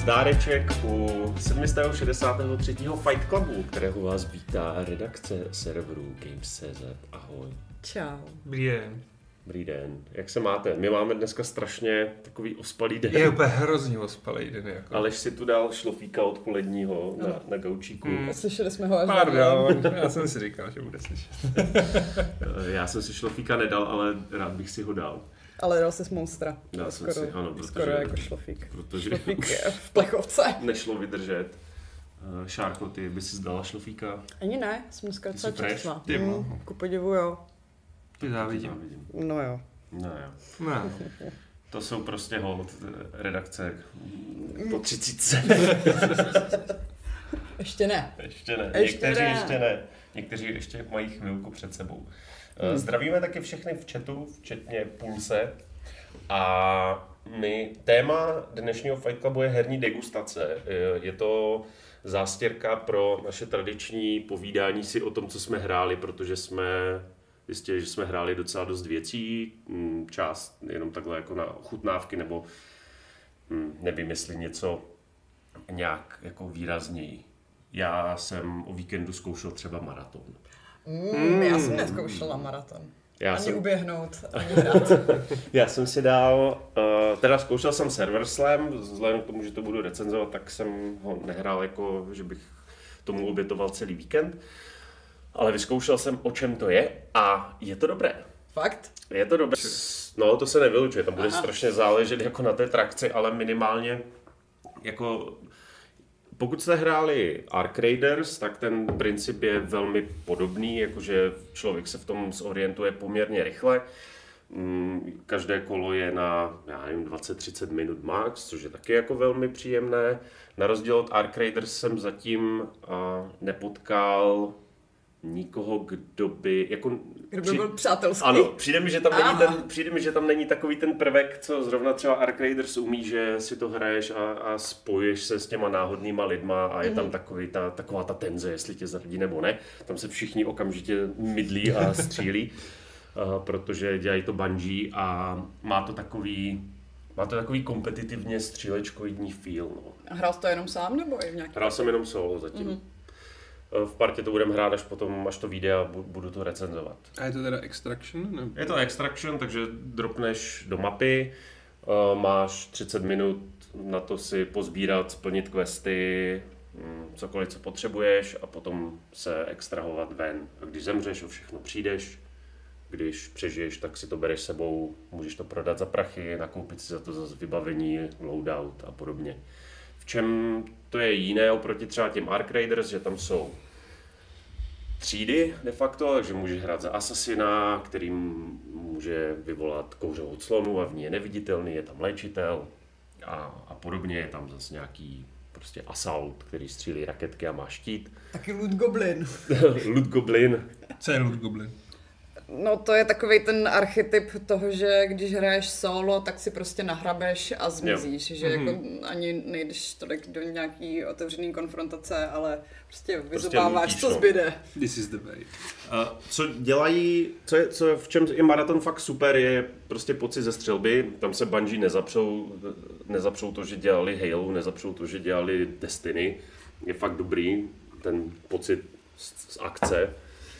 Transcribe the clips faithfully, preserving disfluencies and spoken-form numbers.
dáreček u sedmistého šedesátého třetího Fight Clubu, kterého vás vítá redakce serveru Games tečka cé zet. Ahoj. Čau. Dobrý den. Dobrý den. Jak se máte? My máme dneska strašně takový ospalý den. Je úplně hrozně ospalý den. Jako. Aleš si tu dal šlofíka odpoledního na, na gaučíku. Mm. Slyšeli jsme ho až Pardon, já jsem si říkal, že bude slyšet. Já jsem si šlofíka nedal, ale rád bych si ho dal. Ale dal jsi monstra. Dal jsem skoro, si, ano, protože, skoro jako šlofík. Protože šlofík je v plechovce. Nešlo vydržet. Šárko, ty by si zdala šlofíka? Ani ne, jsem dneska docela čerstvá. Ty mm, ku podivu, jo. Ty závidím. No jo. No jo. No. To jsou prostě hold redakce po třicítce. Ještě ne. Ještě ne. Ještě Někteří ne. ještě ne. Někteří ještě mají chvilku před sebou. Hmm. Zdravíme taky všechny v chatu, včetně Pulse. A my, téma dnešního Fight Clubu je herní degustace. Je to zástěrka pro naše tradiční povídání si o tom, co jsme hráli, protože jsme zjistili, že jsme hráli docela dost věcí, část jenom takhle jako na ochutnávky, nebo nevím, jestli něco nějak jako výrazněji. Já jsem o víkendu zkoušel třeba maraton. Mm, já jsem nezkoušela maraton. Já ani jsem... uběhnout, ani hrát. Já jsem si dal, uh, teda zkoušel jsem Server Slam, vzhledem k tomu, že to budu recenzovat, tak jsem ho nehrál jako, že bych tomu obětoval celý víkend. Ale vyzkoušel jsem, o čem to je a je to dobré. Fakt? Je to dobré. No, to se nevylučuje, tam bude Aha. strašně záležet jako na té trakci, ale minimálně jako... Pokud jste hráli Ark Raiders, tak ten princip je velmi podobný, jakože člověk se v tom zorientuje poměrně rychle. Každé kolo je na, já nevím, dvacet třicet minut max, což je taky jako velmi příjemné. Na rozdíl od Ark Raiders jsem zatím nepotkal nikoho, kdo by... Jako, kdo by byl přátelský. Ano, přijde mi, že tam není ten, přijde mi, že tam není takový ten prvek, co zrovna třeba Ark Raiders umí, že si to hraješ a, a spojuješ se s těma náhodnýma lidma a je mm-hmm. tam takový ta, taková ta tenze, jestli tě zaradí nebo ne. Tam se všichni okamžitě mydlí a střílí, uh, protože dělají to Bungie a má to takový... Má to takový kompetitivně střílečkoidní feel. No. A hrál jsi to jenom sám nebo i v nějaký? Hrál jsem jenom solo zatím. Mm-hmm. V partě to budeme hrát až potom, až to vyjde a budu to recenzovat. A je to teda Extraction? Ne? Je to Extraction, takže dropneš do mapy, máš třicet minut na to si pozbírat, splnit questy, cokoliv, co potřebuješ a potom se extrahovat ven. A když zemřeš, o všechno přijdeš, když přežiješ, tak si to bereš sebou, můžeš to prodat za prachy, nakoupit si za to zase vybavení, loadout a podobně. V čem to je jiné oproti třeba těm Ark Raiders, že tam jsou třídy de facto, takže můžeš hrát za asasina, který může vyvolat kouře od slonu a v ní je neviditelný, je tam léčitel a, a podobně, je tam zase nějaký prostě assault, který střílí raketky a má štít. Taky Loot Goblin. Loot Goblin. Co je Loot Goblin? No to je takovej ten archetyp toho, že když hraješ solo, tak si prostě nahrabeš a zmizíš, jo. Že mm-hmm. jako ani nejdeš tolik do nějaký otevřený konfrontace, ale prostě vyzobáváš, prostě co zbyde. This is the way. Uh, co dělají, co je, co v čem je maraton fakt super, je prostě pocit ze střelby. Tam se Bungie nezapřou, nezapřou to, že dělali Halo, nezapřou to, že dělali Destiny. Je fakt dobrý ten pocit z, z akce.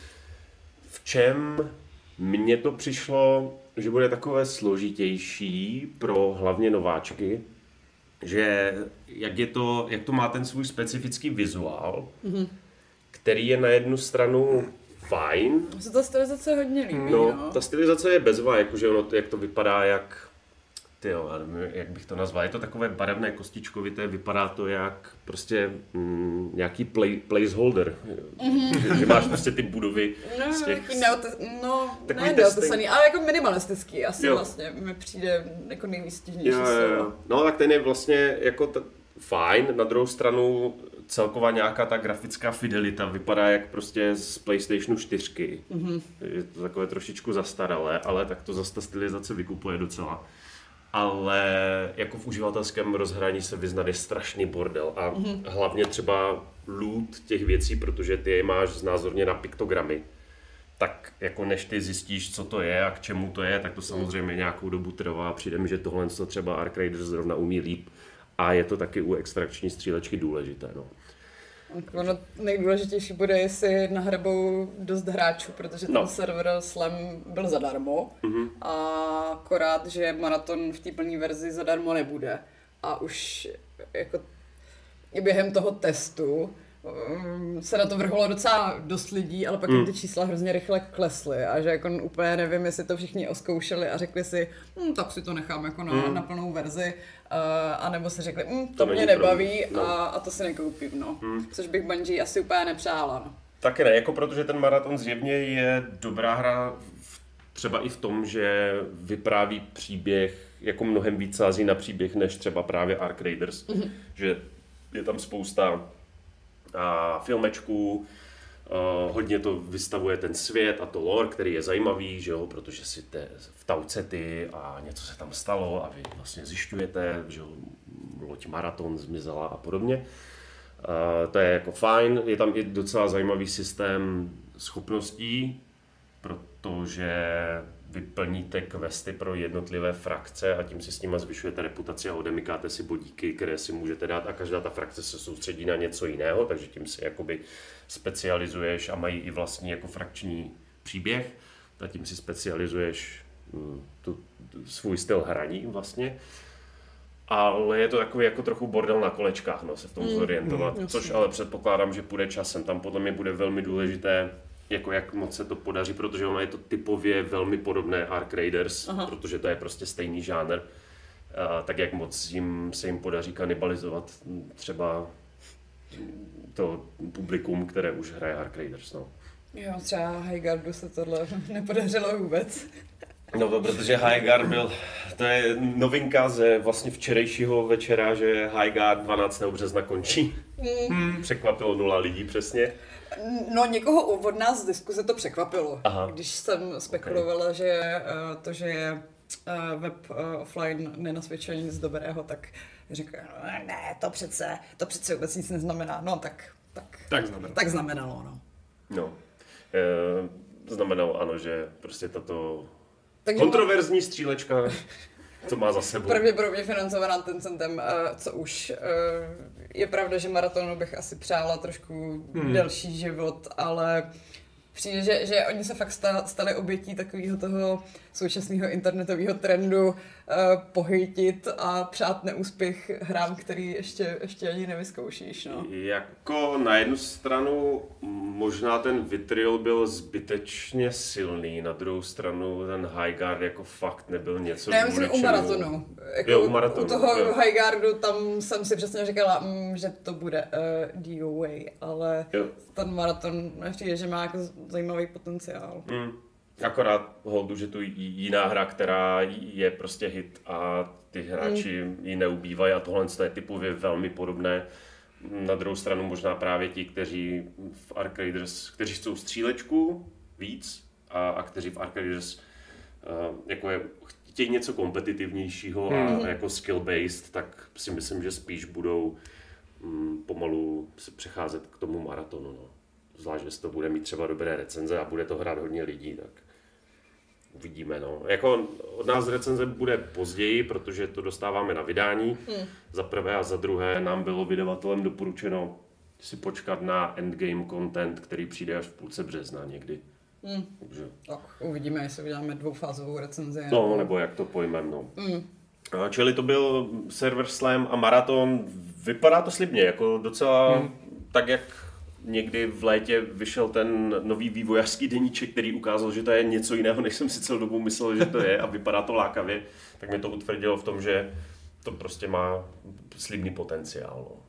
V čem mně to přišlo, že bude takové složitější pro hlavně nováčky, že jak, je to, jak to má ten svůj specifický vizuál, mm-hmm. který je na jednu stranu fajn. Se ta stylizace hodně líbí, no, no. Ta stylizace je bezva, jakože ono, jak to vypadá, jak, tyjo, jak bych to nazval, je to takové barevné kostičkovité, vypadá to jak prostě mm, nějaký play, placeholder, mm-hmm. že, že máš prostě ty budovy no, z těch... Neote, no, ne neotesaný, ale jako minimalistický, asi jo. Vlastně mi přijde jako nejvýstižnější slovo. No tak ten je vlastně jako t- fajn, na druhou stranu celková nějaká ta grafická fidelita vypadá jak prostě z PlayStationu čtyři. Mm-hmm. Je to takové trošičku zastaralé, ale tak to zase ta stylizace vykupuje docela. Ale jako v uživatelském rozhraní se vyznat je strašný bordel a mm-hmm. hlavně třeba loot těch věcí, protože ty je máš znázorně na piktogramy, tak jako než ty zjistíš, co to je a k čemu to je, tak to samozřejmě nějakou dobu trvá. Přijde mi, že tohle třeba Ark Raiders zrovna umí líp. a je to taky u extrakční střílečky důležité. No. Ono nejdůležitější bude, jestli nahrabou dost hráčů, protože ten no. server Slam byl zadarmo, mm-hmm. a akorát, že maraton v té plné verzi zadarmo nebude. A už jako i během toho testu um, se na to vrholo docela dost lidí, ale pak mm. ty čísla hrozně rychle klesly a že jako úplně nevím, jestli to všichni oskoušeli a řekli si, hm, tak si to nechám jako na, mm. na plnou verzi, uh, anebo si řekli, hm, to, to mě nebaví no. a, a to si nekoupím, no. Mm. Což bych Bungie asi úplně nepřála, no. Taky ne, jako protože ten maraton zjevně je dobrá hra v, třeba i v tom, že vypráví příběh, jako mnohem víc sází na příběh, než třeba právě Ark Raiders, mm-hmm. že je tam spousta a, filmečků, a, hodně to vystavuje ten svět a to lore, který je zajímavý, že jo, protože si te, v Taucety a něco se tam stalo a vy vlastně zjišťujete, že jo, loď Maraton zmizela a podobně. A, to je jako fajn, je tam i docela zajímavý systém schopností, protože vyplníte questy pro jednotlivé frakce a tím si s nima zvyšujete reputaci a odemykáte si bodíky, které si můžete dát a každá ta frakce se soustředí na něco jiného, takže tím si jakoby specializuješ a mají i vlastní jako frakční příběh a tím si specializuješ hm, tu, tu, svůj styl hraní vlastně. Ale je to takový jako trochu bordel na kolečkách, no, se v tom mm, zorientovat, mm, což ale předpokládám, že půjde časem. Tam podle mě bude velmi důležité, jako jak moc se to podaří, protože ono je to typově velmi podobné Ark Raiders, aha. protože to je prostě stejný žánr. A tak jak moc jim, se jim podaří kanibalizovat třeba to publikum, které už hraje Ark Raiders. No. Jo, třeba Highguardu se tohle nepodařilo vůbec. No to, protože Highguard byl, to je novinka ze vlastně včerejšího večera, že Highguard dvanáctého března končí. Mm. Překvapilo nula lidí přesně. No někoho od nás z diskuze to překvapilo, aha. když jsem spekulovala, okay. že uh, to, že je uh, web uh, offline nenasvědčuje nic dobrého, tak říkám, ne, to přece, to přece vůbec nic neznamená. No tak, tak, tak, znamenalo. tak znamenalo, no. No, e, znamenalo ano, že prostě tato takže kontroverzní má... střílečka, co má za sebou. Pravděpodobně financovaná Tencentem, uh, co už uh, je pravda, že maratonu bych asi přála trošku hmm. delší život, ale přijde, že, že oni se fakt stali obětí takového toho současného internetového trendu uh, pohejtit a přát neúspěch hrám, který ještě, ještě ani nevyzkoušíš. No. Jako na jednu stranu možná ten vitriol byl zbytečně silný, na druhou stranu ten Highguard jako fakt nebyl něco. Ne, já myslím u maratonu. Jako jo, u maratonu. U toho jo. Highguardu tam jsem si přesně říkala, mm, že to bude uh, D O A, ale jo. ten maraton přijde, že má jako zajímavý potenciál. Mm. Akorát holdu, že tu jiná hra, která je prostě hit a ty hráči mm. ji neubývají a tohle je typově velmi podobné. Na druhou stranu možná právě ti, kteří v Ark Raiders, kteří chcou střílečku víc a, a kteří v Ark Raiders uh, jako je, chtějí něco kompetitivnějšího mm. a jako skill-based, tak si myslím, že spíš budou um, pomalu se přecházet k tomu maratonu. No. Zvlášť, že to bude mít třeba dobré recenze a bude to hrát hodně lidí, tak uvidíme. No. Jako od nás recenze bude později, protože to dostáváme na vydání. Hmm. Za prvé a za druhé nám bylo vydavatelem doporučeno si počkat na endgame content, který přijde až v půlce března někdy. Hmm. Takže... Tak uvidíme, jestli uděláme dvoufázovou recenzi. No, nebo, nebo jak to pojmem. No. Hmm. Čili to byl server Slam a maraton. Vypadá to slibně, jako docela hmm. tak, jak někdy v létě vyšel ten nový vývojářský deníček, který ukázal, že to je něco jiného, než jsem si celou dobu myslel, že to je a vypadá to lákavě, tak mě to utvrdilo v tom, že to prostě má slibný potenciál. No.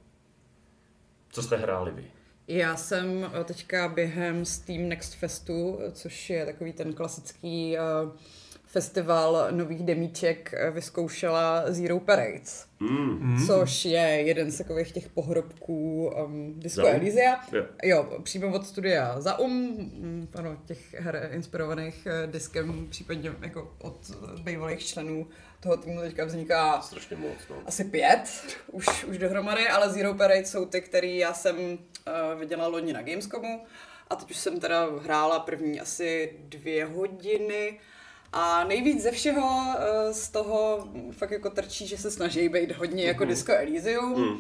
Co jste hráli vy? Já jsem teďka během Steam Next Festu, což je takový ten klasický uh, festival nových demíček, vyzkoušela Zero Parades, mm. což je jeden z takových těch pohrobků um, Disco Elysia. Yeah. Jo, přímo od studia Zaum, um, ano, těch her inspirovaných uh, diskem, případně jako od bývalých členů toho týmu teďka vzniká strašně moc, no. asi pět, už, už dohromady, ale Zero Parades jsou ty, který já jsem uh, viděla loni na Gamescomu a teď už jsem teda hrála první asi dvě hodiny. A nejvíc ze všeho uh, z toho fakt jako trčí, že se snaží být hodně jako mm. Disco Elysium. Mm. Uh,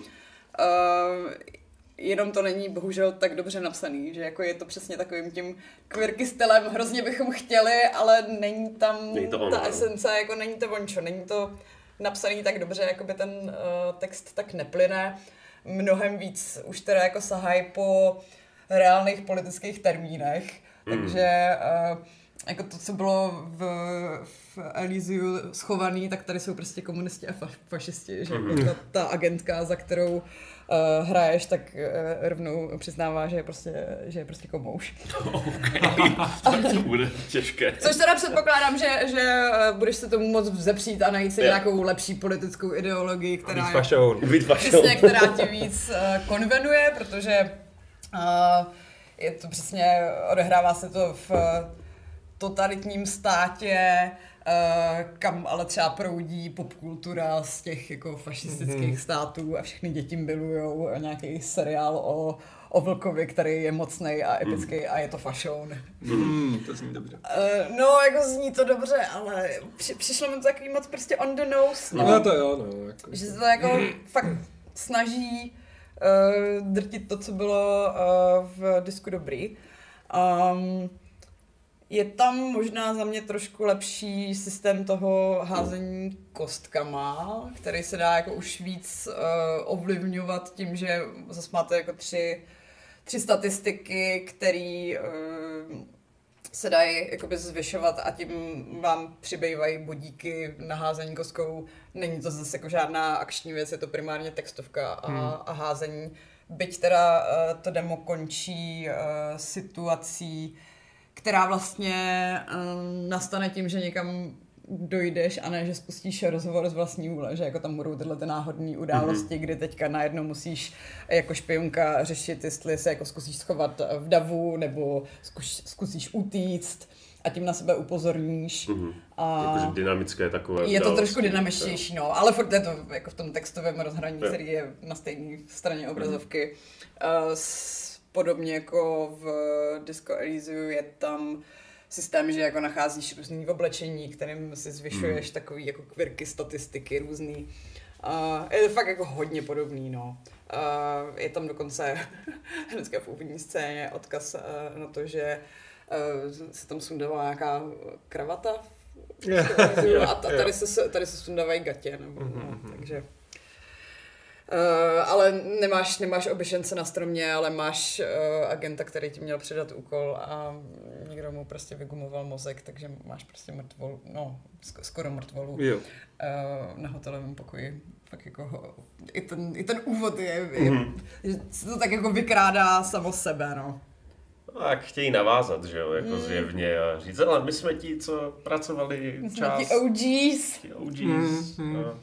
jenom to není bohužel tak dobře napsaný, že jako je to přesně takovým tím quirky stylem, hrozně bychom chtěli, ale není tam není to ono, ta esence, jako není to vončo, není to napsaný tak dobře, jako by ten uh, text tak neplyne. Mnohem víc už teda jako sahají po reálných politických termínech, mm. takže uh, jako to, co bylo v, v Elysiu schovaný, tak tady jsou prostě komunisti a fa- fašisti, že mm. jako ta, ta agentka, za kterou uh, hraješ, tak uh, rovnou přiznává, že je prostě, že je prostě komouš. Okay. To bude těžké. Což teda předpokládám, že, že uh, budeš se tomu moc vzepřít a najít si yeah. nějakou lepší politickou ideologii, která, je, přesně, která ti víc uh, konvenuje, protože uh, je to přesně, odehrává se to v uh, totalitním státě, kam ale třeba proudí popkultura z těch jako fašistických mm-hmm. států a všechny děti milujou a nějaký seriál o, o vlkovi, který je mocnej a epický mm. a je to fašoun. Mm, to zní dobře. No, jako zní to dobře, ale při, přišlo mi to takový moc prostě on the nose. No, no to jo, no. Jako... Že se to jako mm. fakt snaží uh, drtit to, co bylo uh, v disku dobrý. Um, Je tam možná za mě trošku lepší systém toho házení kostkama, který se dá jako už víc uh, ovlivňovat tím, že zase máte jako tři, tři statistiky, které uh, se dají jakoby zvyšovat a tím vám přibývají bodíky na házení kostkou. Není to zase jako žádná akční věc, je to primárně textovka a, hmm. a házení. Byť teda uh, to demo končí uh, situací, která vlastně um, nastane tím, že někam dojdeš a ne, že spustíš rozhovor z vlastní vůle, že jako tam budou tyhle ty náhodné události, mm-hmm. kdy teďka najednou musíš jako špionka řešit, jestli se jako zkusíš schovat v davu nebo zkus, zkusíš utíct a tím na sebe upozorníš. Mm-hmm. A jakože dynamické takové. Je to trošku dynamičtější, no, ale furt je to jako v tom textovém rozhraní, je. který je na stejné straně obrazovky. Mm-hmm. Uh, Podobně jako v Disco Elysiu je tam systém, že jako nacházíš různý oblečení, kterým si zvyšuješ mm. takový jako quirky, statistiky různý. Uh, je to fakt jako hodně podobný, no. Uh, je tam dokonce hnedka v úvodní scéně odkaz uh, na to, že uh, se tam sundává nějaká kravata yeah. a tady se, tady se sundávají gatě, nebo, mm-hmm. no, takže... Uh, ale nemáš, nemáš oběšence na stromě, ale máš uh, agenta, který ti měl předat úkol a někdo mu prostě vygumoval mozek, takže máš prostě mrtvolu, no, sk- skoro mrtvolu uh, na hotelovém pokoji. Tak jako, i ten, i ten úvod je, je mm-hmm. že se to tak jako vykrádá samo sebe, no. No, jak chtějí navázat, že jo, jako mm. zjevně a říct, ale my jsme ti, co pracovali my čas. My jsme ti O Gs. Ti O Gs, mm-hmm. no.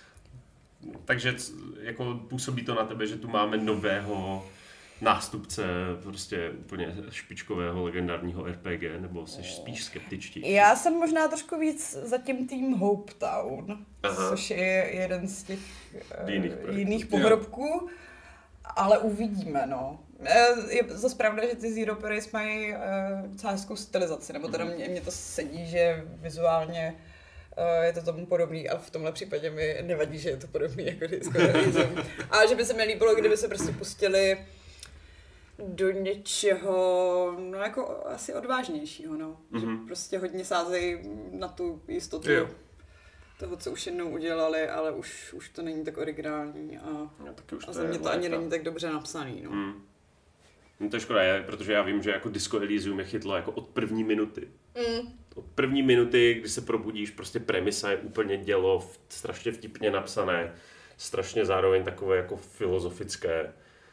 Takže jako působí to na tebe, že tu máme nového nástupce prostě úplně špičkového legendárního R P G, nebo jsi spíš skeptičtí? Já jsem možná trošku víc za tím tým Hope Town, Aha. což je jeden z těch jiných, uh, jiných pohrobků, ale uvidíme, no. Je zase pravda, že ty Zero Paris mají uh, docela hezkou stylizaci, nebo teda mě, mě to sedí, že vizuálně je to tomu podobný a v tomhle případě mi nevadí, že je to podobný jako Disco Elysium. A že by se mi líbilo, kdyby se prostě pustili do něčeho, no jako asi odvážnějšího, no. Mm-hmm. Že prostě hodně sázejí na tu jistotu jo. toho, co už jednou udělali, ale už, už to není tak originální a, no, a za mě to ani není tak dobře napsaný, no. Mm. No to je škoda, protože já vím, že jako Disco Elysium je chytlo jako od první minuty. Mm. Od první minuty, kdy se probudíš, prostě premisa je úplně dělo, strašně vtipně napsané, strašně zároveň takové jako filozofické.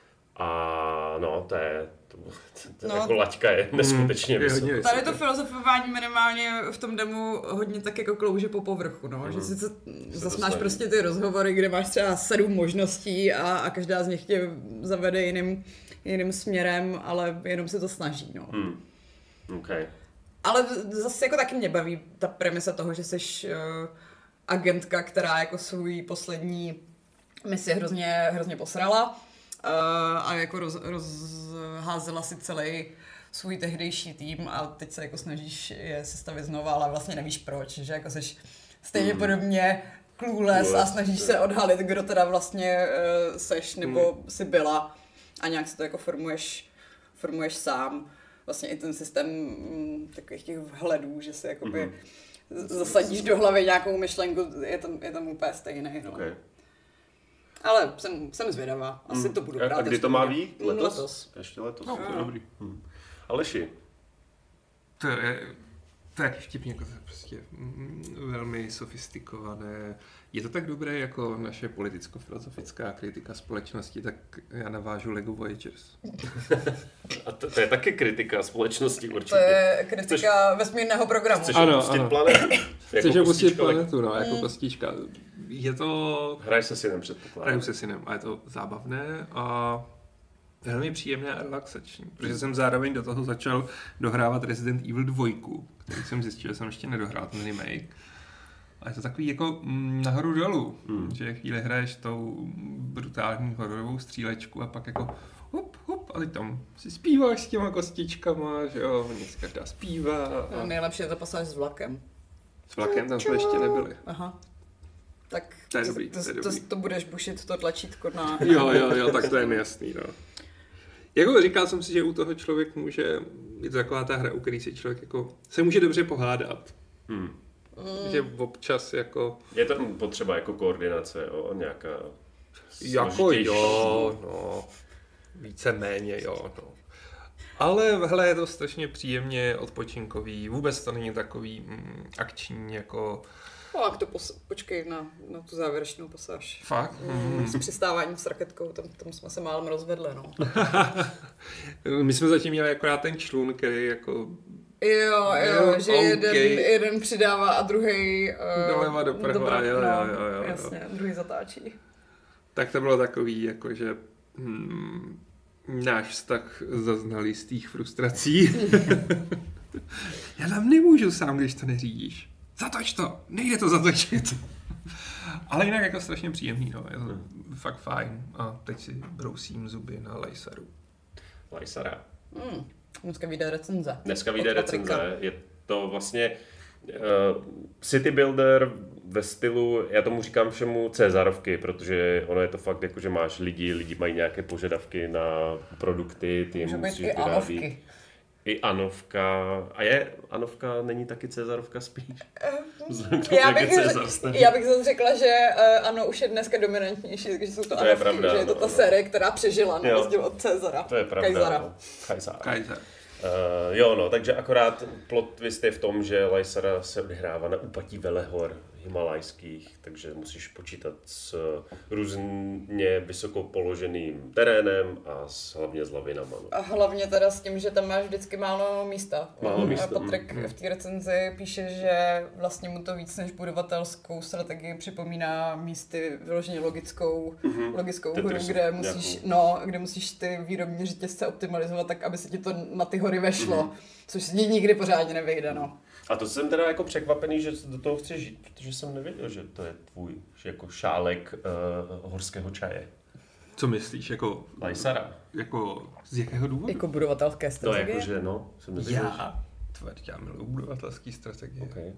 A no, to je, to, to no, jako laťka je neskutečně mm, vysoká. Tady to filozofování minimálně v tom demu hodně tak jako klouže po povrchu, no. Mm. Že si zase máš prostě ty rozhovory, kde máš třeba sedm možností a, a každá z nich tě zavede jiným, jiným směrem, ale jenom se to snaží, no. Mm. Okay. Ale zase jako taky mě baví ta premisa toho, že jsi uh, agentka, která jako svůj poslední misi hrozně, hrozně posrala uh, a jako roz, rozházela si celý svůj tehdejší tým a teď se jako snažíš je sestavit znova, ale vlastně nevíš proč, že jako seš stejně mm. podobně clueless a snažíš se odhalit, kdo teda vlastně uh, seš nebo mm. si byla a nějak si to jako formuješ, formuješ sám. Vlastně i ten systém mm, takových těch vhledů, že si jakoby mm. zasadíš do hlavy nějakou myšlenku, je tam, je tam úplně stejný. No. Okay. Ale jsem, jsem zvědavá, asi mm. to budu brát. A kdy to má být? Letos? Letos. Ještě letos. No, to je dobrý. Hmm. Aleši. To je, to je taky vtipně, jako to je prostě mm, velmi sofistikované. Je to tak dobré jako naše politicko-filozofická kritika společnosti, tak já navážu Lego Voyagers. A to, to je taky kritika společnosti určitě. To je kritika chceš, vesmírného programu. Chceš ano, opustit ano. planetu? Chceš opustit planetu, no, jako kostička. Je to... Hraješ se synem, předpokládám. Hraju se synem a je to zábavné a velmi příjemné a relaxační, protože jsem zároveň do toho začal dohrávat Resident Evil dva, který jsem zjistil, že jsem ještě nedohrál ten remake. A je to takový jako mm, nahoru dolů, hmm. že chvíli hraješ tou brutální hororovou střílečku a pak jako hup, hup, a teď tam si zpíváš s těma kostičkama, že jo, nic každá zpívá. A... No, nejlepší je to pasáž s vlakem. S vlakem tam jsme ještě nebyli. Aha. Tak to, je dobrý, to, to, je to, dobrý. to, to budeš bušit to tlačítko na... Jo, jo, jo, tak to je mi jasný, no. Jako říkal jsem si, že u toho člověk může, je to taková ta hra, u který si člověk jako se může dobře pohádat. Hmm. Mm. Že občas jako... Je to potřeba jako koordinace, jo, nějaká jako jo, no, víceméně jo, no. Ale hele, je to strašně příjemně odpočinkový, vůbec to není takový mm, akční jako... No, tak to pos- počkej na, na tu závěrečnou pasáž. Fakt? Mm, s přistáváním s raketkou, tam, tam jsme se málem rozvedli, no. My jsme zatím měli akorát ten člun, který jako... Jo, jo, no, že okay. jeden, jeden přidává a druhý uh, doleva doprava, dobra, jo, jo, jo, jo, jasně, druhý zatáčí. Tak to bylo takový, jakože hmm, náš vztah zaznal jistých frustrací. Já tam nemůžu sám, když to neřídíš. Zatoč to, nejde to zatočit. Ale jinak jako strašně příjemný, no, je to hmm. fakt fajn. A teď si brousím zuby na Lysaru. Lysara. Hmm. Dneska vyjde recenze. Dneska vyjde recenze. Je to vlastně uh, city builder ve stylu, já tomu říkám všemu Cezarovky, protože ono je to fakt jako, že máš lidi, lidi mají nějaké požadavky na produkty, ty může musíš být i anovky. I Anovka. A je Anovka, není taky Cezarovka spíš? Um, já, bych, já bych zase řekla, že uh, ano, už je dneska dominantnější, že jsou to, to Anovky, pravda, že je to ta no, série, která přežila na rozdíl od Cezara. To je pravda. Kajzara. No. Kajzara. Kajzar. Uh, jo, no, takže akorát plot twist je v tom, že Lysara se odehrává na úpatí velehor himalajských, takže musíš počítat s různě vysoko položeným terénem a s, hlavně s lavinama. No. A hlavně teda s tím, že tam máš vždycky málo místa. Málo místa. Patrik mm. v té recenzi píše, že vlastně mu to víc než budovatelskou strategii připomíná místy vyloženě logickou, mm-hmm. logickou hru, kde musíš, no, kde musíš ty výrobní řetězce optimalizovat tak, aby se ti to na ty hory vešlo, mm-hmm. což se nikdy pořádně nevejde, no. A to jsem teda jako překvapený, že do toho chceš žít, protože jsem nevěděl, že to je tvůj že jako šálek uh, horského čaje. Co myslíš, jako... Lysara. Jako, z jakého důvodu? Jako budovatelské strategie? No jakože, no. Jsem nevěděl, já? Tvrdě, já miluji budovatelský strategie. Okay.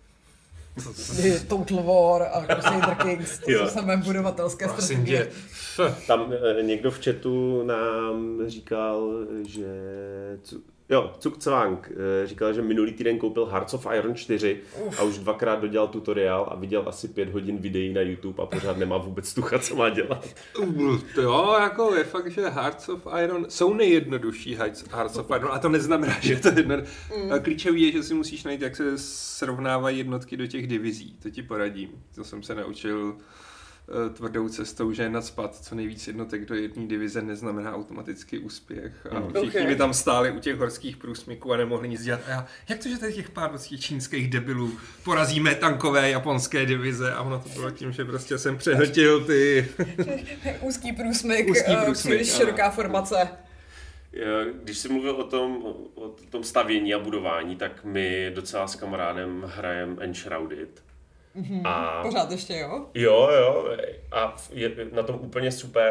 Total War a Crusader Kings, to jo. Jsou samé budovatelské Prosím strategie. Tě. Tam eh, někdo v chatu nám říkal, že... Jo, Cukcvang říkal, že minulý týden koupil Hearts of Iron čtyři Uf. a už dvakrát dodělal tutoriál a viděl asi pět hodin videí na YouTube a pořád nemá vůbec tucha, co má dělat. Jo, jako je fakt, že Hearts of Iron jsou nejjednodušší Hearts of Iron a to neznamená, že to je jedno... Mm. Klíčový je, že si musíš najít, jak se srovnávají jednotky do těch divizí. To ti poradím. To jsem se naučil tvrdou cestou, že nacpat co nejvíc jednotek do jedné divize neznamená automaticky úspěch. A mm. všichni okay. by tam stáli u těch horských průsmyků a nemohli nic dělat. A já, jak to, že tady těch pár těch čínských debilů porazíme tankové japonské divize a ono to bylo tím, že prostě jsem přehltil ty... Úzký průsmyk, Úzký průsmyk příliš široká formace. Když jsi mluvil o tom, o tom stavění a budování, tak my docela s kamarádem hrajeme Enshrouded. Mm-hmm. A pořád ještě, jo? Jo, jo. A je na tom úplně super.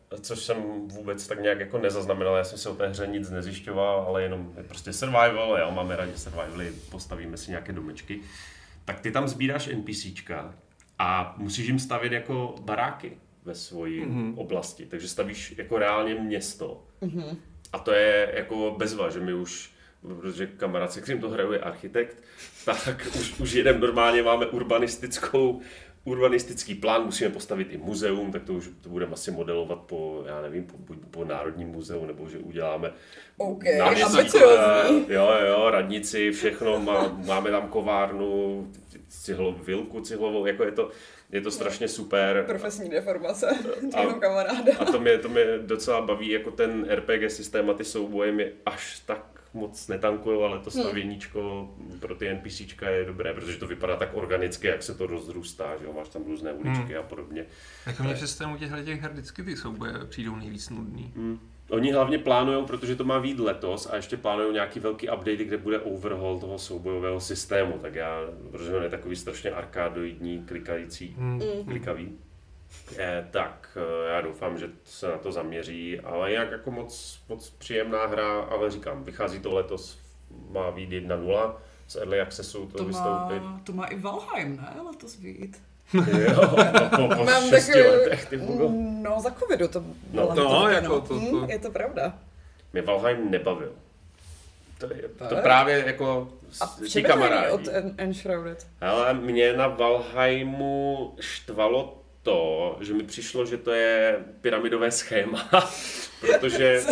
což jsem vůbec tak nějak jako nezaznamenal, já jsem si o té hře nic nezjišťoval, ale jenom je prostě survival, jo, máme rádi survivaly, postavíme si nějaké domečky, tak ty tam sbíráš NPCčka a musíš jim stavět jako baráky ve svojí mm-hmm. oblasti, takže stavíš jako reálně město. Mm-hmm. A to je jako bezva, že my už, protože kamarád, se kterým to hraju, je architekt, tak už, už jedem normálně, máme urbanistickou, urbanistický plán, musíme postavit i muzeum, tak to už to budeme asi modelovat po, já nevím, po, po Národním muzeu, nebo že uděláme okay, náměstí, jo, jo, radnici, všechno, má, máme tam kovárnu, cihlo, vilku cihlovou, jako je to, je to strašně super. Profesní deformace tvého kamaráda. A to mě, to mě docela baví, jako ten R P G systém a ty souboje mi až tak moc netankujou, ale to stavěníčko hmm. pro ty NPCčka je dobré, protože to vypadá tak organicky, jak se to rozrůstá, že jo, máš tam různé uličky hmm. a podobně. Jako mě v systému těchto těch her vždycky ty souboje přijdou nejvíc nudný. Hmm. Oni hlavně plánujou, protože to má vyjít letos a ještě plánují nějaký velký update, kde bude overhaul toho soubojového systému, tak já, protože on je takový strašně arkádoidní, klikající, hmm. klikavý. Eh, tak já doufám, že se na to zaměří, ale jak jako moc, moc příjemná hra, ale říkám, vychází to letos, má vyjít jedna nula, z Early Accessu to, to vystoupit. Má, to má i Valheim, ne? Letos vyjít. Jo, po, po Mám šesti takový, letech, ty bogo. No, za covidu to bylo. No, no jako to, to. Je to pravda. Mě Valheim nebavil. To, je, to právě jako ti kamarádi. Od Enshrouded. Ale mě na Valheimu štvalo to, že mi přišlo, že to je pyramidové schéma, protože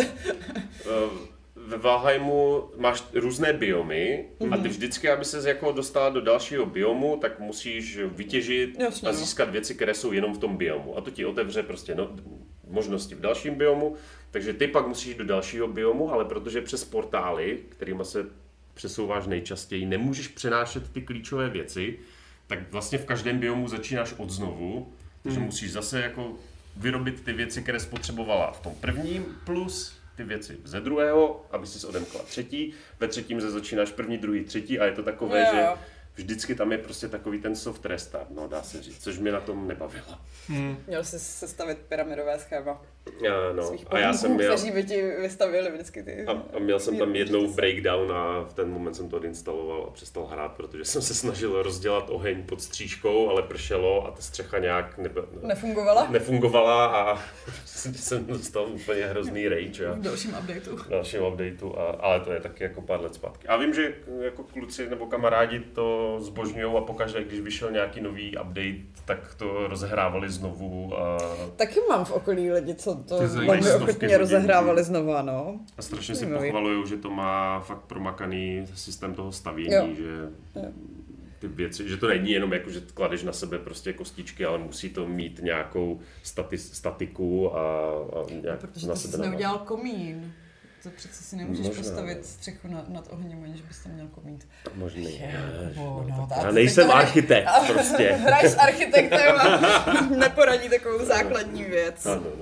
ve Valheimu máš různé biomy mm-hmm. a ty vždycky, aby ses jako dostala do dalšího biomu, tak musíš vytěžit Jasně, a získat věci, které jsou jenom v tom biomu. A to ti otevře prostě no, možnosti v dalším biomu, takže ty pak musíš do dalšího biomu, ale protože přes portály, kterými se přesouváš nejčastěji, nemůžeš přenášet ty klíčové věci, tak vlastně v každém biomu začínáš od znovu, takže mm. musíš zase jako vyrobit ty věci, které spotřebovala v tom prvním, plus ty věci ze druhého, aby si odemkla třetí. Ve třetím se začínáš první, druhý, třetí a je to takové, yeah. že vždycky tam je prostě takový ten soft restart, no dá se říct, což mě na tom nebavilo. Hmm. Měl jsi sestavit pyramidové schéma. A, no. Svých a já jsem měl... kteří by ti vystavili vždycky ty... A, a měl jsem tam jednou breakdown a v ten moment jsem to odinstaloval a přestal hrát, protože jsem se snažil rozdělat oheň pod stříškou, ale pršelo a ta střecha nějak nebe... nefungovala. Nefungovala a jsem dostal úplně hrozný rage. A... v dalším updateu. V dalším updateu, a... ale to je taky jako pár let zpátky. A vím, že jako kluci nebo kamarádi to zbožňujou a pokaždé, když vyšel nějaký nový update, tak to rozehrávali znovu. A... Taky mám v okolí lidi, co to velmi ochotně rozehrávali znova, no. A strašně si pochvalujou, že to má fakt promakaný systém toho stavění, jo. že jo. ty věci, že to není jenom jako, že kladeš na sebe prostě kostičky, ale musí to mít nějakou stati, statiku a, a nějak protože na to sebe jsi neudělal komín. To přece si nemůžeš Možná. postavit střechu nad, nad ohněm, aniž bys tam měl komít. Možný. Je, no, no, já nejsem architekt hraj, prostě. Hraj s architektem a neporadí takovou základní věc. Ano, no.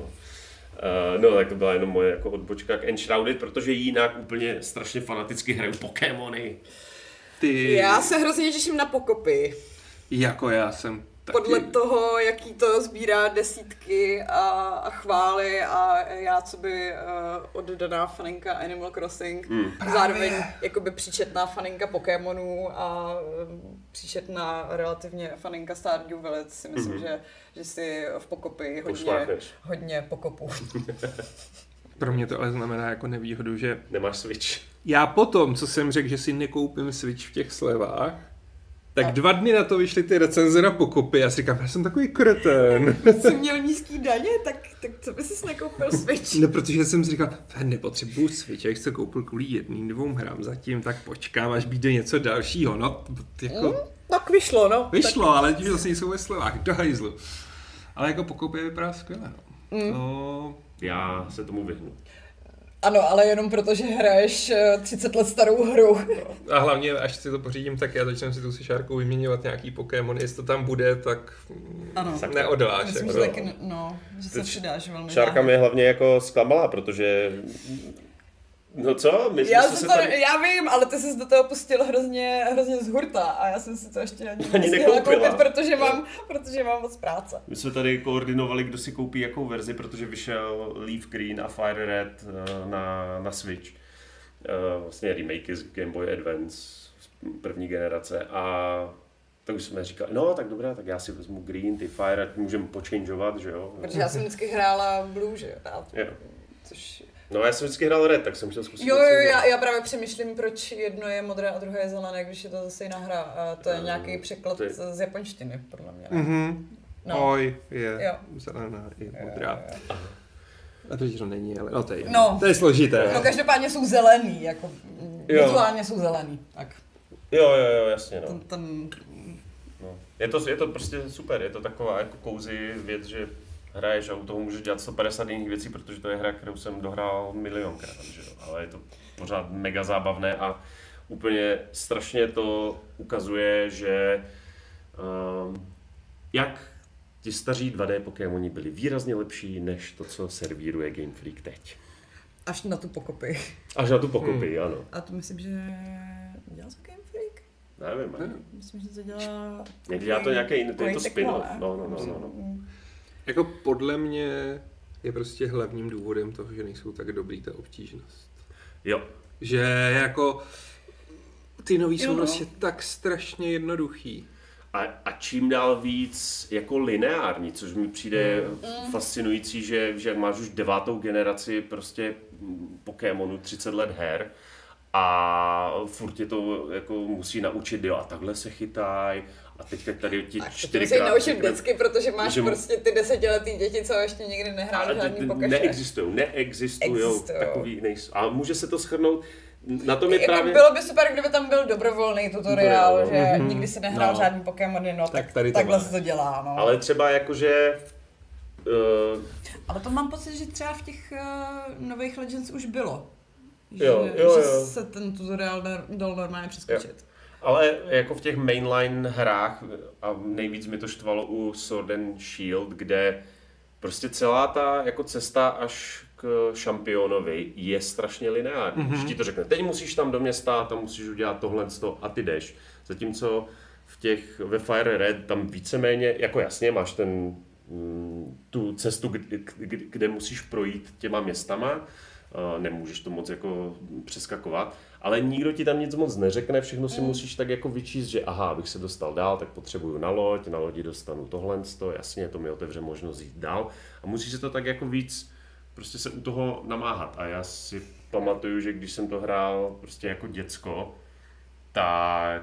Uh, no, tak to byla jenom moje jako odbočka k Enshrouded, protože jinak úplně strašně fanaticky hraju Pokémony. Ty... Já se hrozně těším na pokopy. Jako já jsem taky. Podle toho, jaký to sbírá desítky a, a chvály a já, co by uh, oddaná faninka Animal Crossing, mm. zároveň jakoby příčetná faninka Pokémonů a um, příčetná relativně faninka Stardew Valley, si myslím, mm-hmm. že, že si v pokopy hodně, hodně pokopu. Pro mě to ale znamená jako nevýhodu, že... Nemáš Switch. Já potom, co jsem řekl, že si nekoupím Switch v těch slevách, tak a... dva dny na to vyšly ty recenze na pokopy. Já si říkám, já jsem takový kretén. Jsi měl nízký daně, tak, tak co bys si nekoupil Switch? No, protože jsem si říkal, nepotřebuju Switch, jak se koupil kvůli jedným, dvou hrám zatím, tak počkám, až přijde něco dalšího. No, jako... mm, tak vyšlo, no. Vyšlo, tak... ale tím zase nejsou ve slevách, do hajzlu. Ale jako pokopy vypadá skvěle, no. Mm. no. Já se tomu vyhnu. Ano, ale jenom protože hraješ třicet let starou hru. No. A hlavně, až si to pořídím, tak já začnu si tu se Šárkou vyměňovat nějaký Pokémon. Jestli to tam bude, tak ano. neodláš. Myslím, že taky, no, že se přidáš velmi. Šárka mě hlavně jako zklamala, protože No co? My já, jsme se se to, tady... já vím, ale ty jsi do toho pustil hrozně, hrozně z hurta a já jsem si to ještě ani, Ani nestihla nekoupila. koupit, protože mám, protože mám moc práce. My jsme tady koordinovali, kdo si koupí jakou verzi, protože vyšel Leaf Green a Fire Red na, na Switch. Vlastně remakey z Game Boy Advance první generace a tak už jsme říkali, no tak dobré, tak já si vezmu Green, ty Fire Red můžeme počangeovat, že jo. Protože já jsem vždycky hrála Blue, že jo. jo. Což... No já jsem vždycky hrál Red, tak jsem chtěl zkusit. Jo, jo, já, já právě přemýšlím, proč jedno je modré a druhé je zelené, když je to zase jiná hra. A to je nějaký překlad je... z japonštiny, podle mě. Mm-hmm. No. Oj, je jo. zelená i modrá. Jo, jo. A to, že to není, ale no to je, no. to je složité. No každopádně jsou zelený, jako vizuálně jsou zelený, tak. Jo, jo, jo, jasně, no. Ten, ten... no. Je, to, je to prostě super, je to taková jako cozy věc, že hraješ a u toho můžeš dělat sto padesát jiných věcí, protože to je hra, kterou jsem dohrál milionkrát, že jo, ale je to pořád mega zábavné a úplně strašně to ukazuje, že um, jak ti staří dva dé Pokémoni byli výrazně lepší, než to, co servíruje Game Freak teď. Až na tu pokopy. Až na tu pokopy, hmm. ano. A to myslím, že dělá to Game Freak? Nevím, ani. Myslím, že to dělá... Někdy dělá to nějaké jiné, to je to spin-off. No, no, no, no, no. Jako podle mě je prostě hlavním důvodem toho, že nejsou tak dobrý ta obtížnost. Jo. Že jako ty nový jsou no. vlastně tak strašně jednoduchý. A, a čím dál víc jako lineární, což mi přijde mm. fascinující, že, že máš už devátou generaci prostě Pokémonů, třicet let her a furt tě to jako musí naučit, jo, a takhle se chytaj a teďka tady ti čtyřikrát... Tak naučit vždycky, protože máš že... prostě ty desetiletý děti, co ještě nikdy nehráli žádný Pokémon. Neexistují, neexistují takový, nejsou. A může se to shrnout. Na tom je jako právě... Bylo by super, kdyby tam byl dobrovolný tutoriál, Dobrý, že mm-hmm. nikdy si nehrál no. žádný Pokémony, no tak, tak tady takhle se to dělá, no. Ale třeba jakože... Uh... Ale to mám pocit, že třeba v těch uh, nových Legends už bylo. Že, jo, jo, že jo. se ten tutoriál dal normálně přeskočit. Jo. Ale jako v těch mainline hrách, a nejvíc mi to štvalo u Sword and Shield, kde prostě celá ta jako cesta až k šampionovi je strašně lineární. Mm-hmm. Když ti to řekne, teď musíš tam do města, tam musíš udělat tohle a ty jdeš. Zatímco v těch, ve Fire Red tam víceméně, jako jasně máš ten, tu cestu, kde, kde musíš projít těma městama, nemůžeš to moc jako přeskakovat, ale nikdo ti tam nic moc neřekne, všechno si mm. musíš tak jako vyčíst, že aha, abych se dostal dál, tak potřebuju na loď, na lodi dostanu tohle, jasně, to mi otevře možnost jít dál a musíš se to tak jako víc prostě se u toho namáhat a já si pamatuju, že když jsem to hrál prostě jako děcko, tak